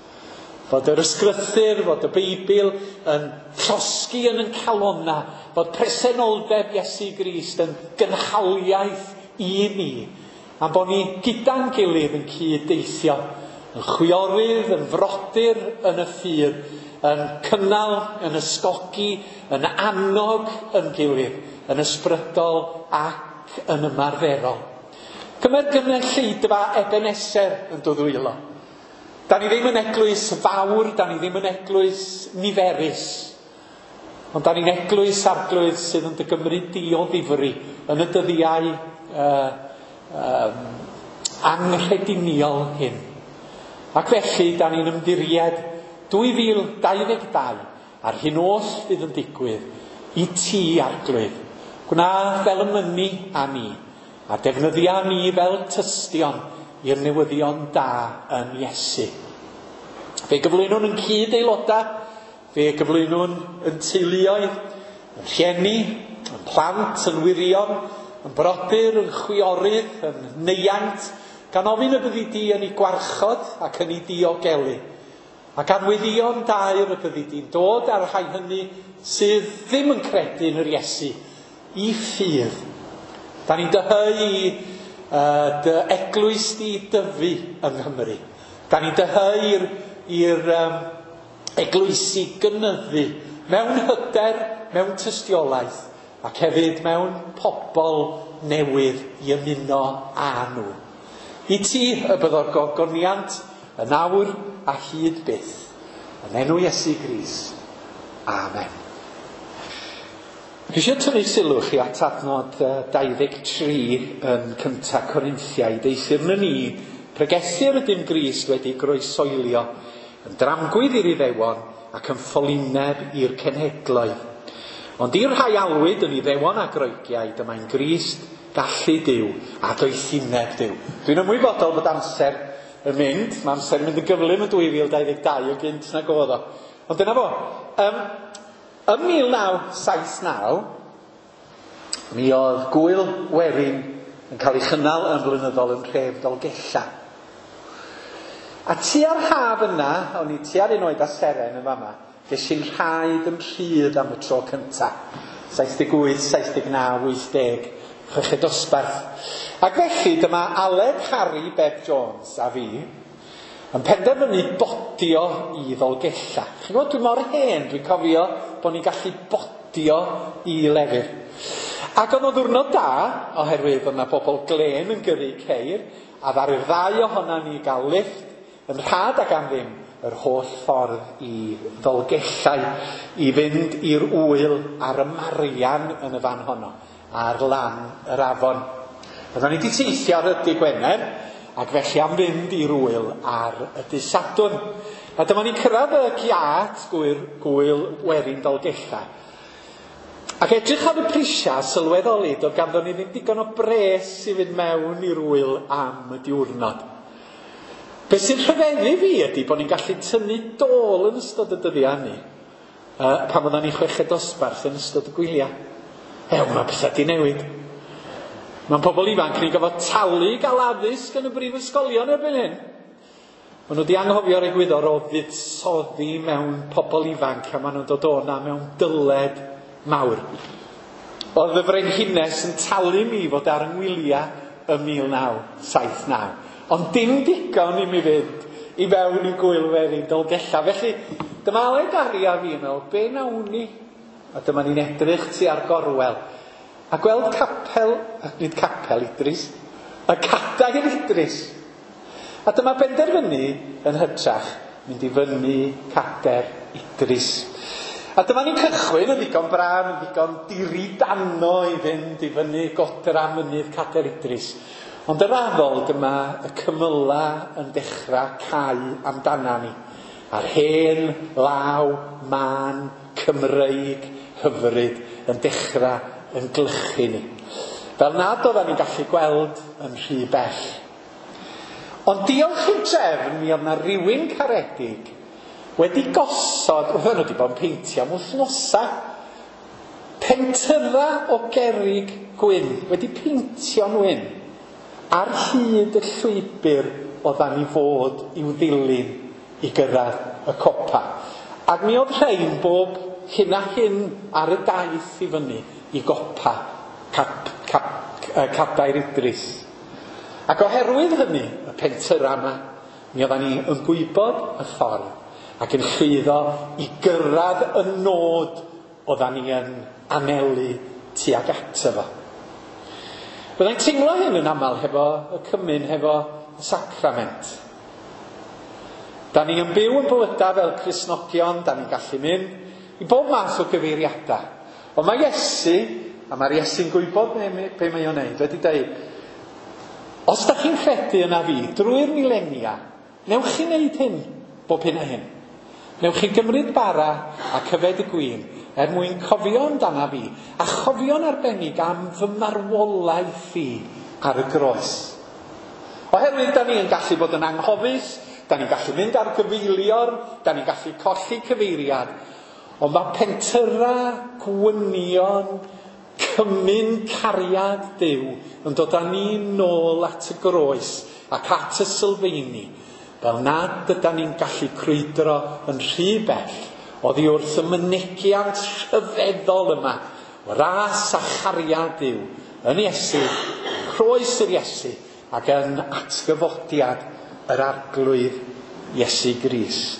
Fod yr ysgrythyr, fod y Beibl yn llosgi yn yn calonna, fod presenoldeb Iesu Grist yn gynhaliaeth i ni, a bod ni gyda'n gilydd yn cyd-deithio, yn chwiorydd, yn frodyr yn y ffyr, yn cynnal, yn ysgogi, yn annog yn gilydd, yn ysbrydol ac yn ymarferol. Cymer gynulleidfa Ebeneser yn dodwylo. Da ni ddim yn eglwys fawr, da ni ddim yn eglwys niferus, ond da ni'n eglwys arglwydd sydd yn dy Gymru di o ddifri yn y dyddiau uh, um, anghrediniol hyn. Ac felly, da ni'n ymddiried dwy fil dau ddeg dau ar hyn oll fydd yn digwydd i ti arglwydd. Gwna fel ymynu a ni, a defnyddia ni fel tystion i'r newyddion da yn Iesu. Fe gyflwynwn yn cyd aelodau, fe gyflwynwn yn teuluoedd, yn rhieni, yn plant, yn wirion, yn brodyr, yn chwiorydd, yn neiant, gan ofyn y byddi di yn ei gwarchod ac yn ei diogelu. Ac anwyddion dair y byddi di'n dod ar rhai hynny sydd ddim yn credu yn yr Iesu i ffydd. Da ni'n dyheu i uh, dy eglwys di dyfu yng Nghymru. Da ni'n dyheu i'r um, eglwysi gynyddu mewn hyder, mewn tystiolaeth, ac hefyd mewn pobol newydd i ymuno â nhw. I ti y byddo'r gogoniant yn awr a hyd byth. Yn enw Iesu Grist. Amen. Dwi eisiau tynnu sylw chi at adnod dau ddeg tri yn cyntaf Corinthiaid, eithir na ni pregethu'r ydym Grist wedi groesoelio, yn dramgwydd i'r Iddewon ac yn ffolineb i'r cenhedloedd. Ond i'r rhai alwyd yn Iddewon a Groegiaid, y mae'n Grist gallu Duw a doethineb Duw. Dwi'n ymwybodol bod amser yn mynd. Mae amser yn mynd yn gyflym yn dwy fil dau ddeg dau o gynt na godd o. Ond dyna fo. Um, ym mil naw saith naw, mi oedd Gwyl Werin yn cael ei chynnal yn flynyddol yn Nhref Dolgella. A tua'r haf yna, o'n i tua'r un oed a seren yn fama, ges i'n rhaid yn rhydd am y tro cynta. saith deg wyth, saith deg naw, wyth deg, chweched dosbarth. Ac felly dyma Aled Harry Bev Jones a fi yn penderfynu bodio i Ddolgella. Chi'n gwybod, dwi'n mor hen, dwi'n cofio bod ni'n gallu bodio i lefyr. Ac oedd o ddiwrnod da, oherwydd oedd yna bobl glen yn gyrru ceir, a ddaru'r ddau ohona ni gael lifft yn rhad ag am ddim yr holl ffordd i Ddolgellau i fynd i'r ŵyl ar y Marian yn y fan honno, ar lan yr afon. Byddwn ni wedi teithio ar y Dydd Gwener, ac felly am fynd i'r ŵyl ar y Dydd Sadwrn. A dyma ni'n cyrraedd y giat gwyl, gwyl Werin Dolgella. Ac edrych ar y prisia sylweddoli, doedd ganddo ni ddim digon o bres i fynd mewn i'r ŵyl am y diwrnod. Be sy'n rhyfeddu fi ydy bod ni'n gallu tynnu dôl yn ystod y dyddiau ni, uh, pan fydda ni chweched dosbarth yn ystod y gwyliau. Ew, mae bethau di newid. Mae'n pobl ifanc ni'n gofod talu gael addysg yn y brifysgolion erbyn hyn. Maen nhw wedi anghofio'r egwyddor o fuddsoddi mewn pobl ifanc, a maen nhw'n dod o'na mewn dyled mawr. Oedd y frenhines yn talu mi fod ar yngwyliau y mil naw saith naw. Ond dim digon i mi fynd i fewn i Gwyl Werin Dolgella. Felly, dyma Aled Harry a fi yn meddwl, be nawn ni? A dyma ni'n edrych tu ar gorwel. A gweld capel, nid capel Idris, y cadair Idris. A dyma benderfynu yn hytrach mynd i fyny cader Idris. A dyma ni'n cychwyn yn ddigon bran, yn ddigon diridano i fynd i fyny godra mynydd cader Idris. Ond yr addol dyma y cymyla yn dechrau cau amdana ni. A'r hen law man Cymreig hyfryd yn dechrau yn glychu ni. Fel nad oedden ni'n gallu gweld yn rhy bell. Ond diolch i'r drefn, mi oedd na rywun caredig wedi gosod, oedd hwnnw wedi bod yn peintio am wythnosa, pentyra o gerrig gwyn, wedi peintio nhw'n ar hyd y llwybr oeddan ni fod i'w ddilyn i gyrraedd y copa. Ac mi oedd rhain bob hyn a hyn ar y daith i fyny i gopa cap, cap, uh, cadair Idris. Ac oherwydd hynny, y pentyra yma, mi oeddan ni yn gwybod y ffordd ac yn llwyddo i gyrraedd y nod oeddan ni yn anelu tuag ato fo. Byddai'n teimlo hyn yn aml hefo y cymyn, hefo y sacrament. Da ni yn byw yn bywydau fel Cristnogion, da ni'n gallu mynd i bob math o gyfeiriadau. Ond mae Iesu, a mae'r Iesu'n gwybod be mae o'n neud, wedi dweud, os da chi'n credu yna fi, drwy'r milenia, newch chi wneud hyn, bob hyn a hyn. Newch chi gymryd bara a cyfed y gwyn, er mwyn cofio amdana fi, a chofio'n arbennig am fy marwolaeth fi ar y groes. Oherwydd, da ni'n gallu bod yn anghofus, da ni'n gallu mynd ar gyfeilior, da ni'n gallu colli cyfeiriad, ond mae pentyra, gwynion, cymyn cariad Duw yn dod â ni nôl at y groes ac at y sylfaeni, fel nad ydyn ni'n gallu crwydro yn rhy bell oddi wrth y mynegiant rhyfeddol yma o ras a chariad Duw yn Iesu, croes yr Iesu ac yn atgyfodiad yr arglwydd Iesu Grist.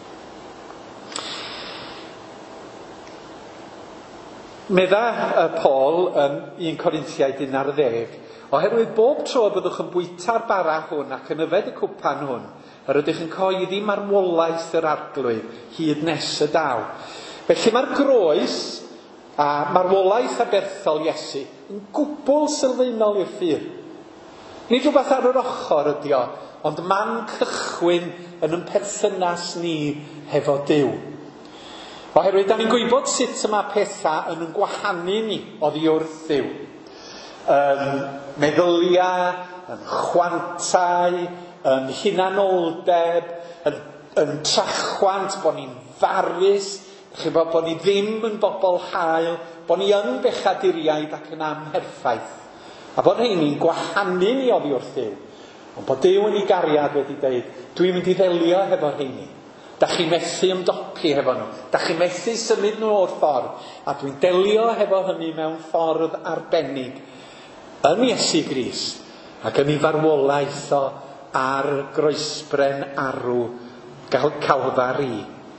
Medda y Paul yn un Corinthiaid un ar ddeg, oherwydd bob tro byddwch yn bwyta'r bara hwn ac yn yfed y cwpan hwn, yr ydych yn coeddi marwolaeth yr arglwydd hyd nes y daw. Felly mae'r groes a marwolaeth aberthol Iesu yn gwbl sylfaenol i'r ffyr. Nid rhywbeth ar yr ochr ydi o, ond man cychwyn yn ein perthynas ni hefo Duw. Oherwydd, da ni'n gwybod sut yma pethau yn yn gwahanu ni oddi wrth Duw. Yn meddyliau, yn chwantau, yn hunanoldeb, yn, yn trachwant, bod ni'n farus, bod, bod ni ddim yn bobl hael, bod ni yn bechaduriaid ac yn amherffaith. A bod hynny'n gwahanu ni oddi wrth Duw. Ond bod Duw yn ei gariad wedi dweud, dwi'n mynd i ddelio hefo hynny. Da chi methu ymdopi hefo nhw. Da chi methu symud nhw o'r ffordd. A dwi'n delio hefo hynny mewn ffordd arbennig yn Iesu Grist ac yn ei farwolaeth o ar groesbren arw Calfari.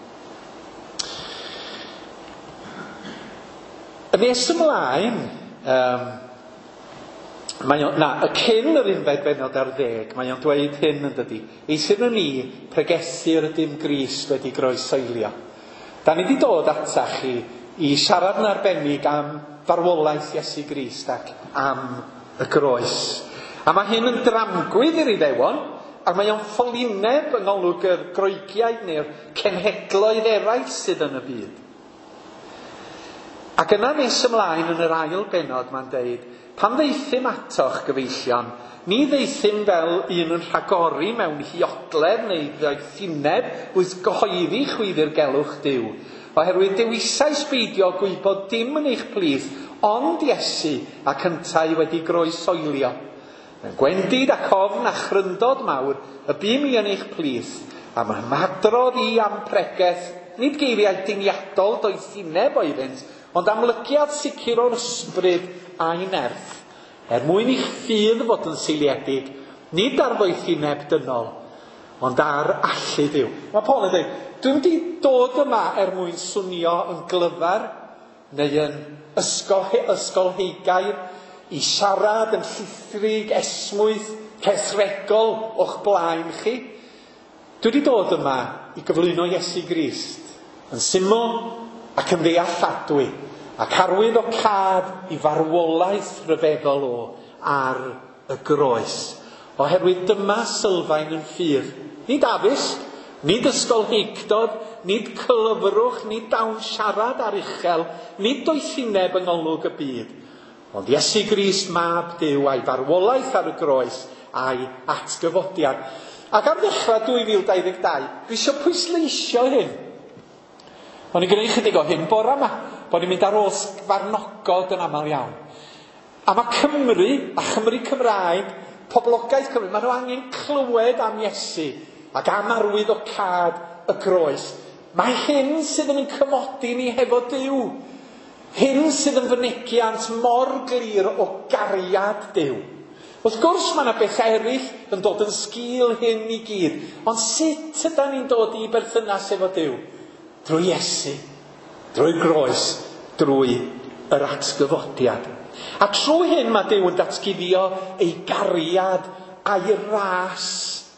Yn nes ymlaen, um, Mae o, na, y cyn yr unfed bennod ar ddeg, mae o'n dweud hyn yn dydi. Eithon nhw ni pregethu'r ydym Grist wedi groesoelio. Da ni wedi dod ata chi i siarad yn arbennig am farwolaeth Iesu Grist ac am y groes. A mae hyn yn dramgwydd i'r Iddewon, ac mae o'n ffolineb yn olwg yr Groegiaid neu'r cenhedloedd eraill sydd yn y byd. Ac yna nes ymlaen yn yr ail bennod mae'n deud, pan ddeithym atoch gyfeillion, ni ddeithym fel un yn rhagori mewn hiodledd neu ddeithineb wrth gyhoeddi chwyddi'r gelwch Duw, oherwydd dewisais beidio gwybod dim yn eich plith, ond Iesu a cyntau wedi groesoelio. Yn gwendid ac ofn a chryndod mawr, y bym i yn eich plith, a mae madrodd i am pregeth, nid geiriau diniadol doethineb oeddynt, ond amlygiad sicr o'r ysbryd a'i nerth, er mwyn i'ch ffydd fod yn seiliedig, nid ar ddoethineb dynol, ond ar allu Duw. Mae Paul yn dweud, dwi'n wedi dod yma er mwyn swnio yn glyfar, neu yn ysgol, ysgolheigair, i siarad yn llithrig, esmwyth, cesregol o'ch blaen chi. Dwi wedi dod yma i gyflwyno Iesu Grist, yn syml ac yn ddealladwy, ac arwydd o cad i farwolaeth rhyfeddol o ar y groes. Oherwydd dyma sylfaen yn ffydd. Nid addysg, nid ysgolheicdod, nid clyfrwch, nid dawn siarad ar uchel, nid doethineb yng ngolwg y byd. Ond Iesu Grist mab Duw a'i farwolaeth ar y groes a'i atgyfodiad. Ac ar ddechrau dwy fil dau ddeg dau, dwi eisiau pwysleisio hyn. O'n i'n gwneud chydig o hyn bore yma, bod ni'n mynd ar ôl sgfarnogod yn aml iawn. A mae Cymru, a Chymru Cymraeg, poblogaeth Cymru, mae nhw angen clywed am Iesu ac am arwydd o cad y groes. Mae hyn sydd yn cymodi ni hefo Duw. Hyn sydd yn fynegiant mor glir o gariad Duw. Wrth gwrs mae yna beth eraill yn dod yn sgil hyn i gyd. Ond sut ydym ni'n dod i berthynas efo Duw? Drwy Iesu, drwy groes, drwy yr atgyfodiad. A trwy hyn mae Duw yn datguddio ei gariad a'i ras.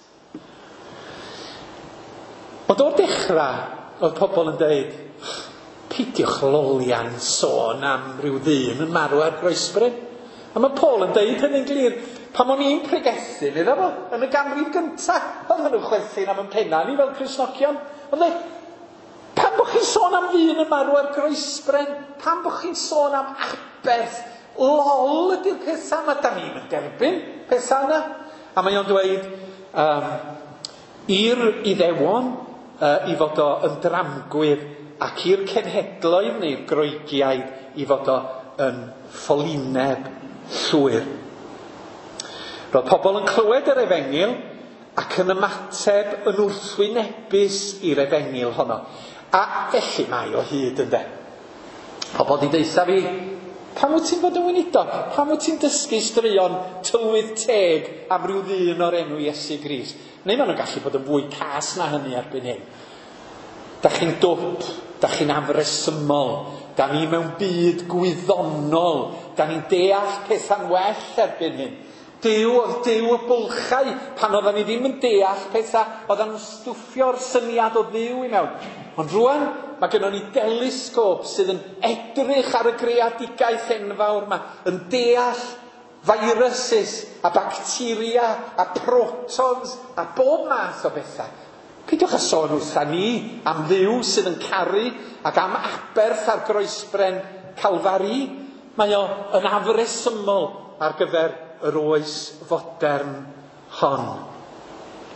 Ond o'r dechrau, oedd pobl yn dweud, peidiwch lolia'n sôn am ryw ddyn yn marw ar groesbryn. A mae Paul yn dweud hynny'n glir, pan o'n i'n pregethu, iddo fo, yn y ganrif gyntaf, oedd hwnnw'n chwerthu'n am yn penna ni fel Cristnogion. Ond dweud, pan bod chi'n sôn am ddyn yn marw ar groesbren, pan bod chi'n sôn am aberth, lol ydy'r pethau yma, da ni'n derbyn pethau yna. A mae o'n dweud, um, i'r Iddewon, uh, i fod o yn dramgwydd, ac i'r cenhedloedd neu'r Groegiaid i fod o yn ffolineb llwyr. Roedd pobl yn clywed yr Efengil ac yn ymateb yn wrthwynebus i'r Efengil honno. A felly mae o hyd ynde. Pobl di deitha fi, pam wyt ti'n fod yn weinidog? Pam wyt ti'n dysgu straeon tywydd teg am ryw ddyn o'r enw Iesu Grist? Neu maen nhw'n gallu bod yn fwy cas na hynny erbyn hyn. Da chi'n dwp, da chi'n afresymol, da ni mewn byd gwyddonol, da ni'n deall pethau'n well erbyn hyn. Duw oedd Duw y bwlchau, pan oedden ni ddim yn deall pethau, oedden nhw'n stwffio'r syniad o Dduw i mewn. Ond rwan, mae gennym ni delisgop sydd yn edrych ar y greadigaeth enfawr yma, yn deall viruses a bacteria a protons a bob math o bethau. Peidiwch a sôn wrtha ni am Dduw sydd yn caru ac am aberth ar groesbren Calfari. Mae o yn afresymol ar gyfer yr oes fodern hon.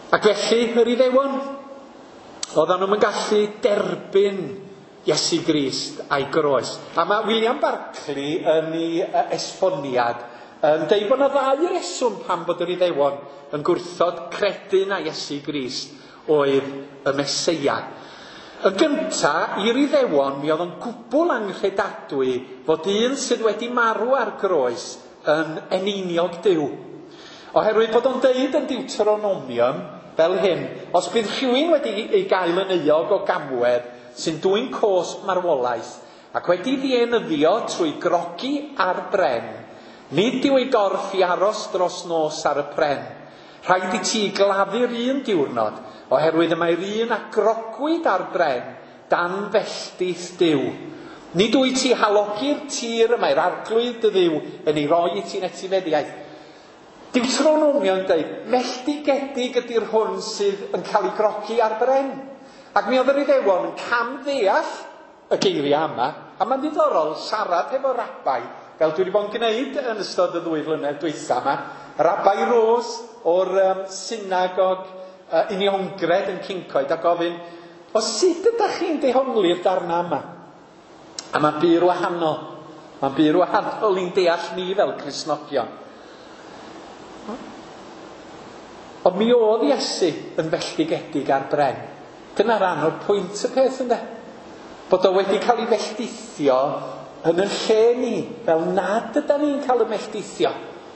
Ac felly, yr Iddewon, oedden nhw'n gallu derbyn Iesu Grist a'i groes. A mae William Barclay yn ei esboniad yn deud bod yna ddau reswm pam bod yr Iddewon yn gwrthod credu na Iesu Grist oedd y Meseia. Yn gyntaf, i'r Iddewon, mi oedd yn gwbl anghredadwy fod un sydd wedi marw ar groes yn eniniog Duw. Oherwydd bod o'n deud yn Deuteronomium, fel hyn, os bydd rhywun wedi ei gael yn euog o gamwedd sy'n dwyn cosb marwolaeth ac wedi ddienyddio trwy grogi ar bren, nid yw ei gorff i aros dros nos ar y pren. Rhaid i ti gladdu'r un diwrnod, oherwydd y mae'r un a grogwyd ar bren dan felltith Duw. Nid wyt ti halogi'r tir y mae'r arglwydd y Dduw yn ei roi i ti'n etifeddiaeth. Deuteronomium yn dweud, melltigedig ydy'r hwn sydd yn cael ei grogi ar bren. Ac mi oedd yr Iddewon yn camddeall y geiriau yma, a mae'n ddiddorol siarad efo rabbi, fel dwi wedi bod yn gwneud yn ystod y ddwy flynedd dwytha yma, Rabbi Rose o'r um, synagog uh, Uniongred yn Cincoed, a gofyn, o sut ydych chi'n dehongli'r darna yma? A mae'n byr wahanol. Mae'n byr wahanol i'n deall ni fel Cristnogion. Ond mi oedd Iesu yn felltigedig ar bren. Dyna ran o'r pwynt y peth ynde. Bod o wedi cael ei felltithio yn y lle ni, fel nad ydyn ni'n cael y melltithio.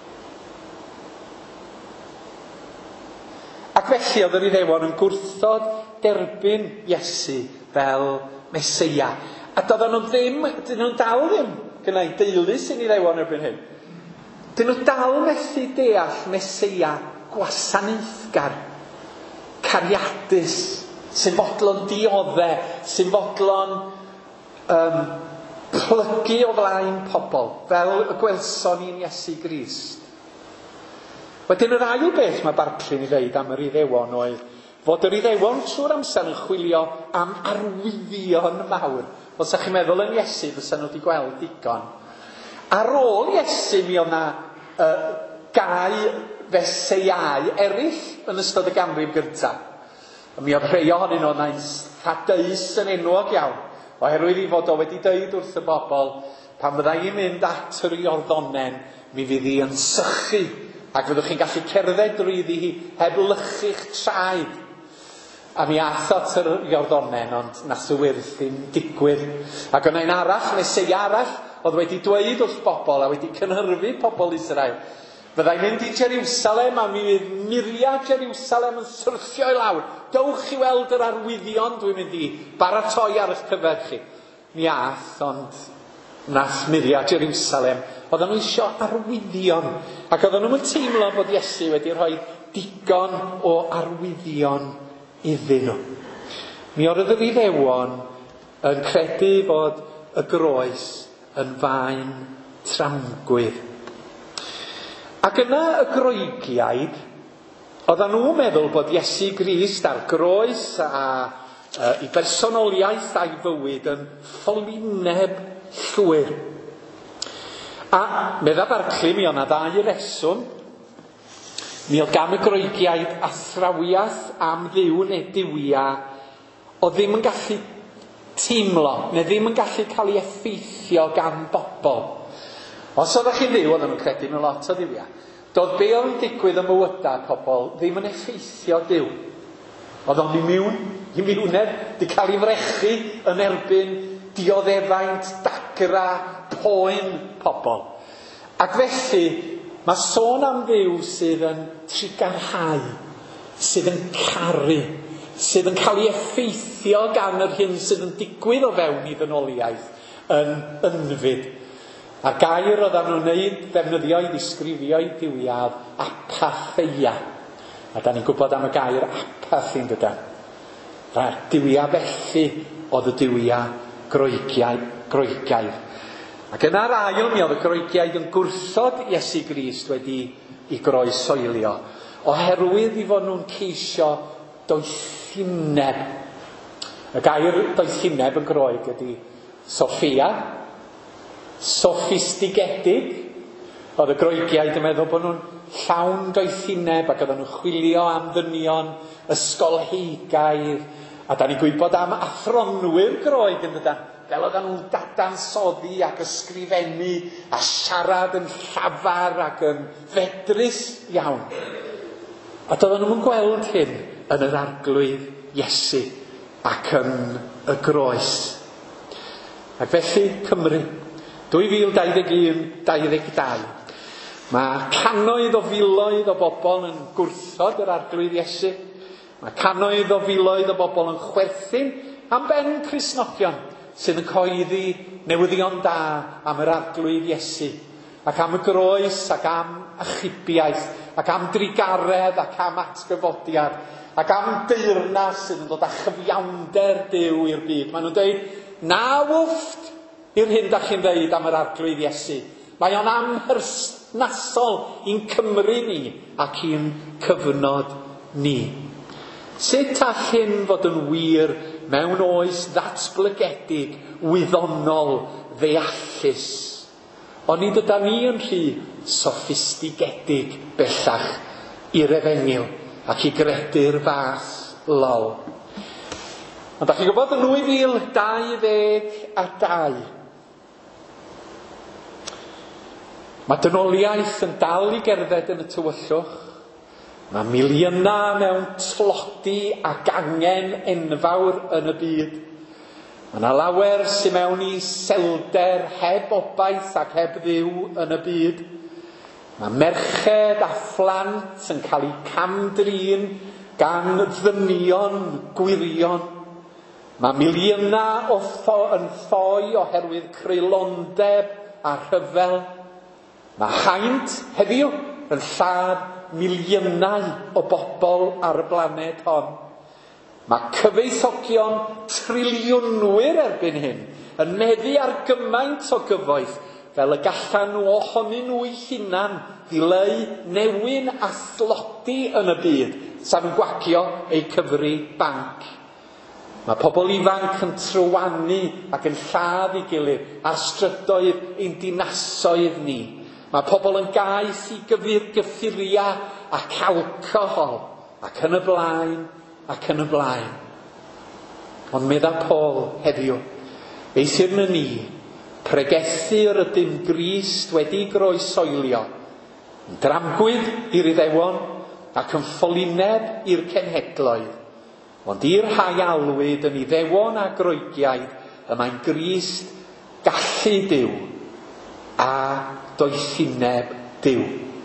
Ac felly oedd yr Iddewon yn gwrthod derbyn Iesu fel Meseia. A doedden nhw ddim, dyn nhw'n dal ddim, gyda i deulu sy'n Iddewon erbyn hyn. Dyn nhw dal methu deall Meseia gwasanaethgar, cariadus, sy'n fodlon diodde, sy'n fodlon um, plygu o flaen pobl, fel y gwelson ni'n Iesu Grist. Wedyn yr ail beth mae Barclay'n ei ddeud am yr Iddewon oedd fod yr Iddewon trwy'r amser yn chwilio am arwyddion mawr. Os ydych chi'n meddwl yn Iesu, fysa nhw wedi gweld digon. Ar ôl Iesu, mi o'na uh, gau feseiau eraill yn ystod y ganrif gyntaf. Mi oedd rhai ohonyn nhw'n ein rhadeus yn enwog iawn, oherwydd i fod o wedi dweud wrth y bobl, pan fydda i'n mynd at yr Iorddonen, mi fydd hi yn sychu, ac fyddwch chi'n gallu cerdded drwyddi hi heb lychu'ch traed. A mi ath at yr Iorddonen, ond nath y wyrth ddim digwydd. Ac yna un arall, Meseia arall, oedd wedi dweud wrth bobl a wedi cynhyrfu pobl Israel. Fyddai'n mynd i Jerusalem a mi fydd muriau Jerusalem yn syrthio i lawr. Dewch i weld yr arwyddion dwi'n mynd i baratoi ar eich cyfer chi. Mi ath, ond nath muriau Jerusalem. Oedden nhw isio arwyddion. Ac oedden nhw'n teimlo bod Iesu wedi rhoi digon o arwyddion iddyn nhw. Mi oedd yr Iddewon yn credu bod y groes yn faen tramgwydd. Ac yna y Groegiaid, oedden nhw'n meddwl bod Iesu Grist a'r groes a uh, i bersonoliaeth a'i fywyd yn fflineb llwyr. A medda Barclay, mi o'na ddau reswm. Mi oedd gan y Groegiaid athrawiaeth am ddiw neu diwia o ddim yn gallu teimlo, neu ddim yn gallu cael ei effeithio gan bobl. Os oeddech chi'n ddiw, oedden nhw'n credu mewn lot o ddiwia. Doedd be oedd yn digwydd y mywydau pobl ddim yn effeithio Duw. Oedd o'n i miwn, i miwnedd, di cael ei frechu yn erbyn dioddefaint, dagra, poen pobl. Ac felly, mae sôn am ddiw sydd yn trigarhau, sydd yn caru, sydd yn cael ei effeithio gan yr hyn sydd yn digwydd o fewn i ddynoliaeth yn ynfyd. A'r gair oedden nhw'n neud defnyddio i ddisgrifio i diwiad apatheia. A da ni'n gwybod am y gair apath yn dydan. A'r diwia felly oedd y diwia Groegiaid. Groegiaid. Ac yna'r ail, mi oedd y Groegiaid yn gwrthod Iesu Grist wedi i groesoelio. Oherwydd i fod nhw'n ceisio doethineb. Y gair doethineb yn Groeg ydy Sophia, soffistigedig, Oedd y Groegiaid yn meddwl bod nhw'n llawn doethineb ac oedden nhw'n chwilio am ddynion ysgolheigaidd. A da ni'n gwybod am athronwyr Groeg yn dydan. Fel oedden nhw'n dadansoddi ac ysgrifennu a siarad yn llafar ac yn fedrus iawn. A doedden nhw'n gweld hyn yn yr arglwydd Iesu ac yn y groes. Ac felly Cymru, dwy fil dau ddeg un dau ddeg dau, mae cannoedd o filoedd o bobl yn gwrthod yr arglwydd Iesu. Mae cannoedd o filoedd o bobl yn chwerthin am ben Cristnogion sydd yn coeddi newyddion da am yr arglwydd Iesu, ac am y groes, ac am achubiaeth, ac am drigaredd, ac am atgyfodiad, ac am deyrnas sydd yn dod â chyfiawnder Duw i'r byd. Maen nhw'n dweud, na wfft i'r hyn da chi'n dweud am yr arglwydd Iesu. Mae o'n amhersnasol i'n Cymru ni ac i'n cyfnod ni. Sut all hyn fod yn wir mewn oes ddatblygedig, wyddonol, ddeallus? Ond nid ydym ni yn rhy soffistigedig bellach i'r Efengil ac i gredu'r fath lol. Ond da chi'n gwybod yn nwy fil dau ddeg a dau, mae dynoliaeth yn dal i gerdded yn y tywyllwch. Mae miliynau mewn tlodi ac angen enfawr yn y byd. Mae yna lawer sy'n mewn i selder heb obaith ac heb ddiw yn y byd. Mae merched a phlant yn cael eu camdrin gan ddynion gwirion. Mae miliynau o tho yn thoi oherwydd creulondeb a rhyfel. Mae haint heddiw yn lladd miliynau o bobl ar y blaned hon. Mae cyfeithogion triliwnwyr erbyn hyn yn meddu ar gymaint o gyfoeth fel y gallan nhw ohonyn nhw'i hunan ddileu newyn a thlodi yn y byd sa'n nhw'n gwagio eu cyfri banc. Mae pobl ifanc yn trywanu ac yn lladd ei gilydd ar strydoedd ein dinasoedd ni. Mae pobl yn gaeth i gyfur gyffuria ac alcohol ac yn y blaen ac yn y blaen. Ond medda Paul heddiw, eithir na ni pregethu yr ydym Grist wedi groesoelio, yn dramgwydd i'r Iddewon ac yn ffolineb i'r cenhedloedd, ond i'r rhai alwyd yn Iddewon a Groegiaid y mae'n Grist gallu Duw a doethineb Duw.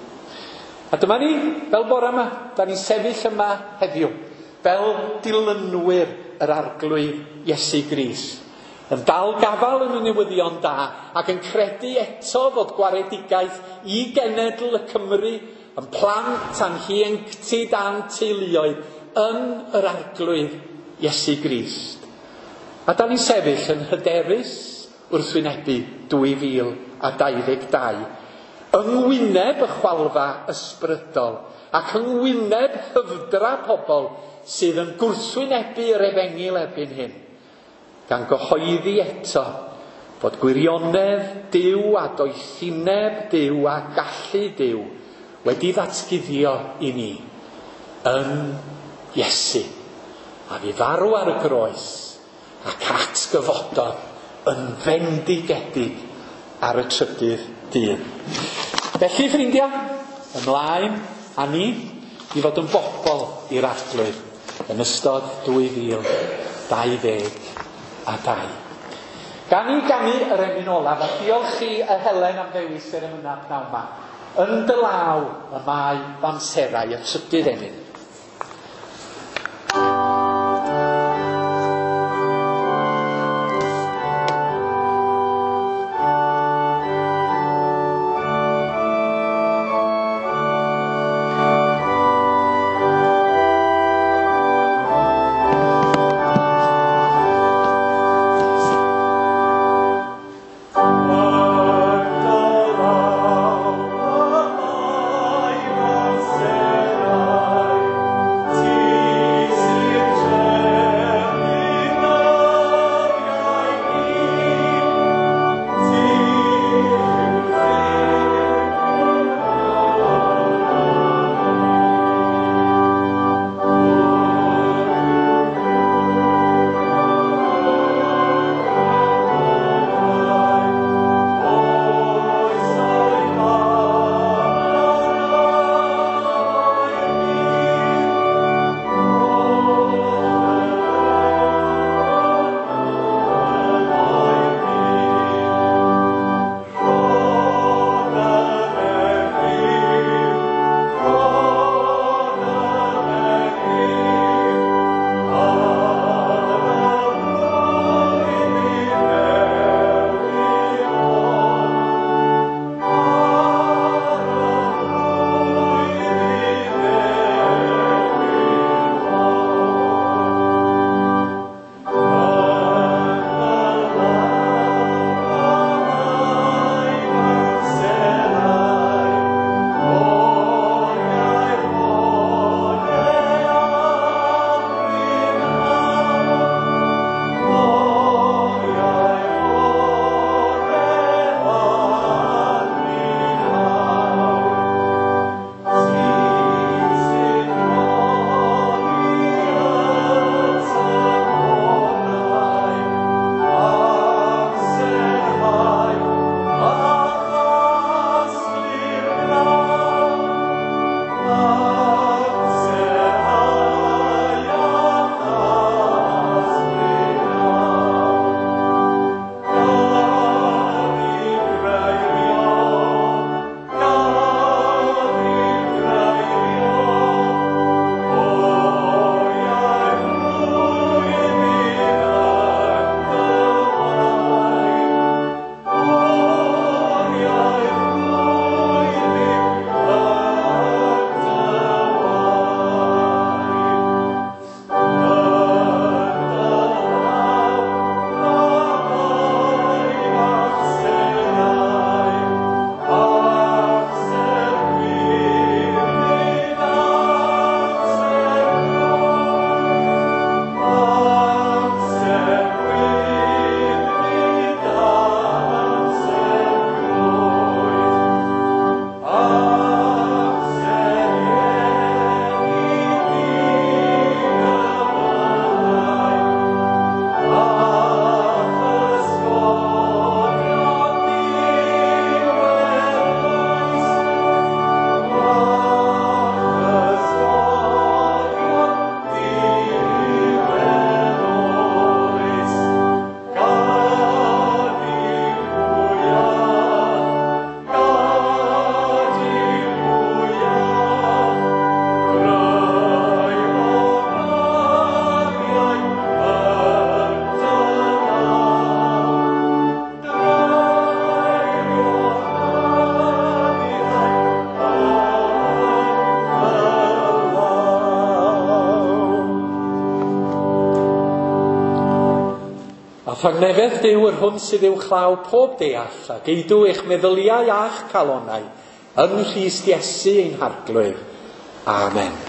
A dyma ni, fel bore yma, da ni'n sefyll yma heddiw, fel dilynwyr yr arglwydd Iesu Grist, yn dal gafal yn y newyddion da, ac yn credu eto fod gwaredigaeth i genedl y Cymru, yn plant a'n hiengtid a'n teuluoedd, yn yr arglwydd Iesu Grist. A da ni'n sefyll yn hyderus wrthwynebu dwy fil a dau ddeg dau, yngwyneb y chwalfa ysbrydol ac yngwyneb hyfdra pobl sydd yn gwrthwynebu yr Efengil erbyn hyn, gan gyhoeddi eto fod gwirionedd Duw a doethineb Duw a gallu Duw wedi ddatguddio i ni yn Iesu, a fi farw ar y groes ac atgyfododd yn fendigedig ar y trydydd dydd. Felly, ffrindiau, ymlaen a ni i fod yn bobl i'r arglwydd yn ystod dwy fil dau ddeg a dau. Gan i ganu yr emyn olaf, a diolch i y Helen am ddewis yr emynad naw yma, yn dy law y mae famserau y trydydd emyn. Oh Rhangnefedd Duw yr hwn sydd i'w chlaw pob deall, a geidw eich meddyliau a'ch calonnau, yn Rhys Iesu ein harglwyr. Amen.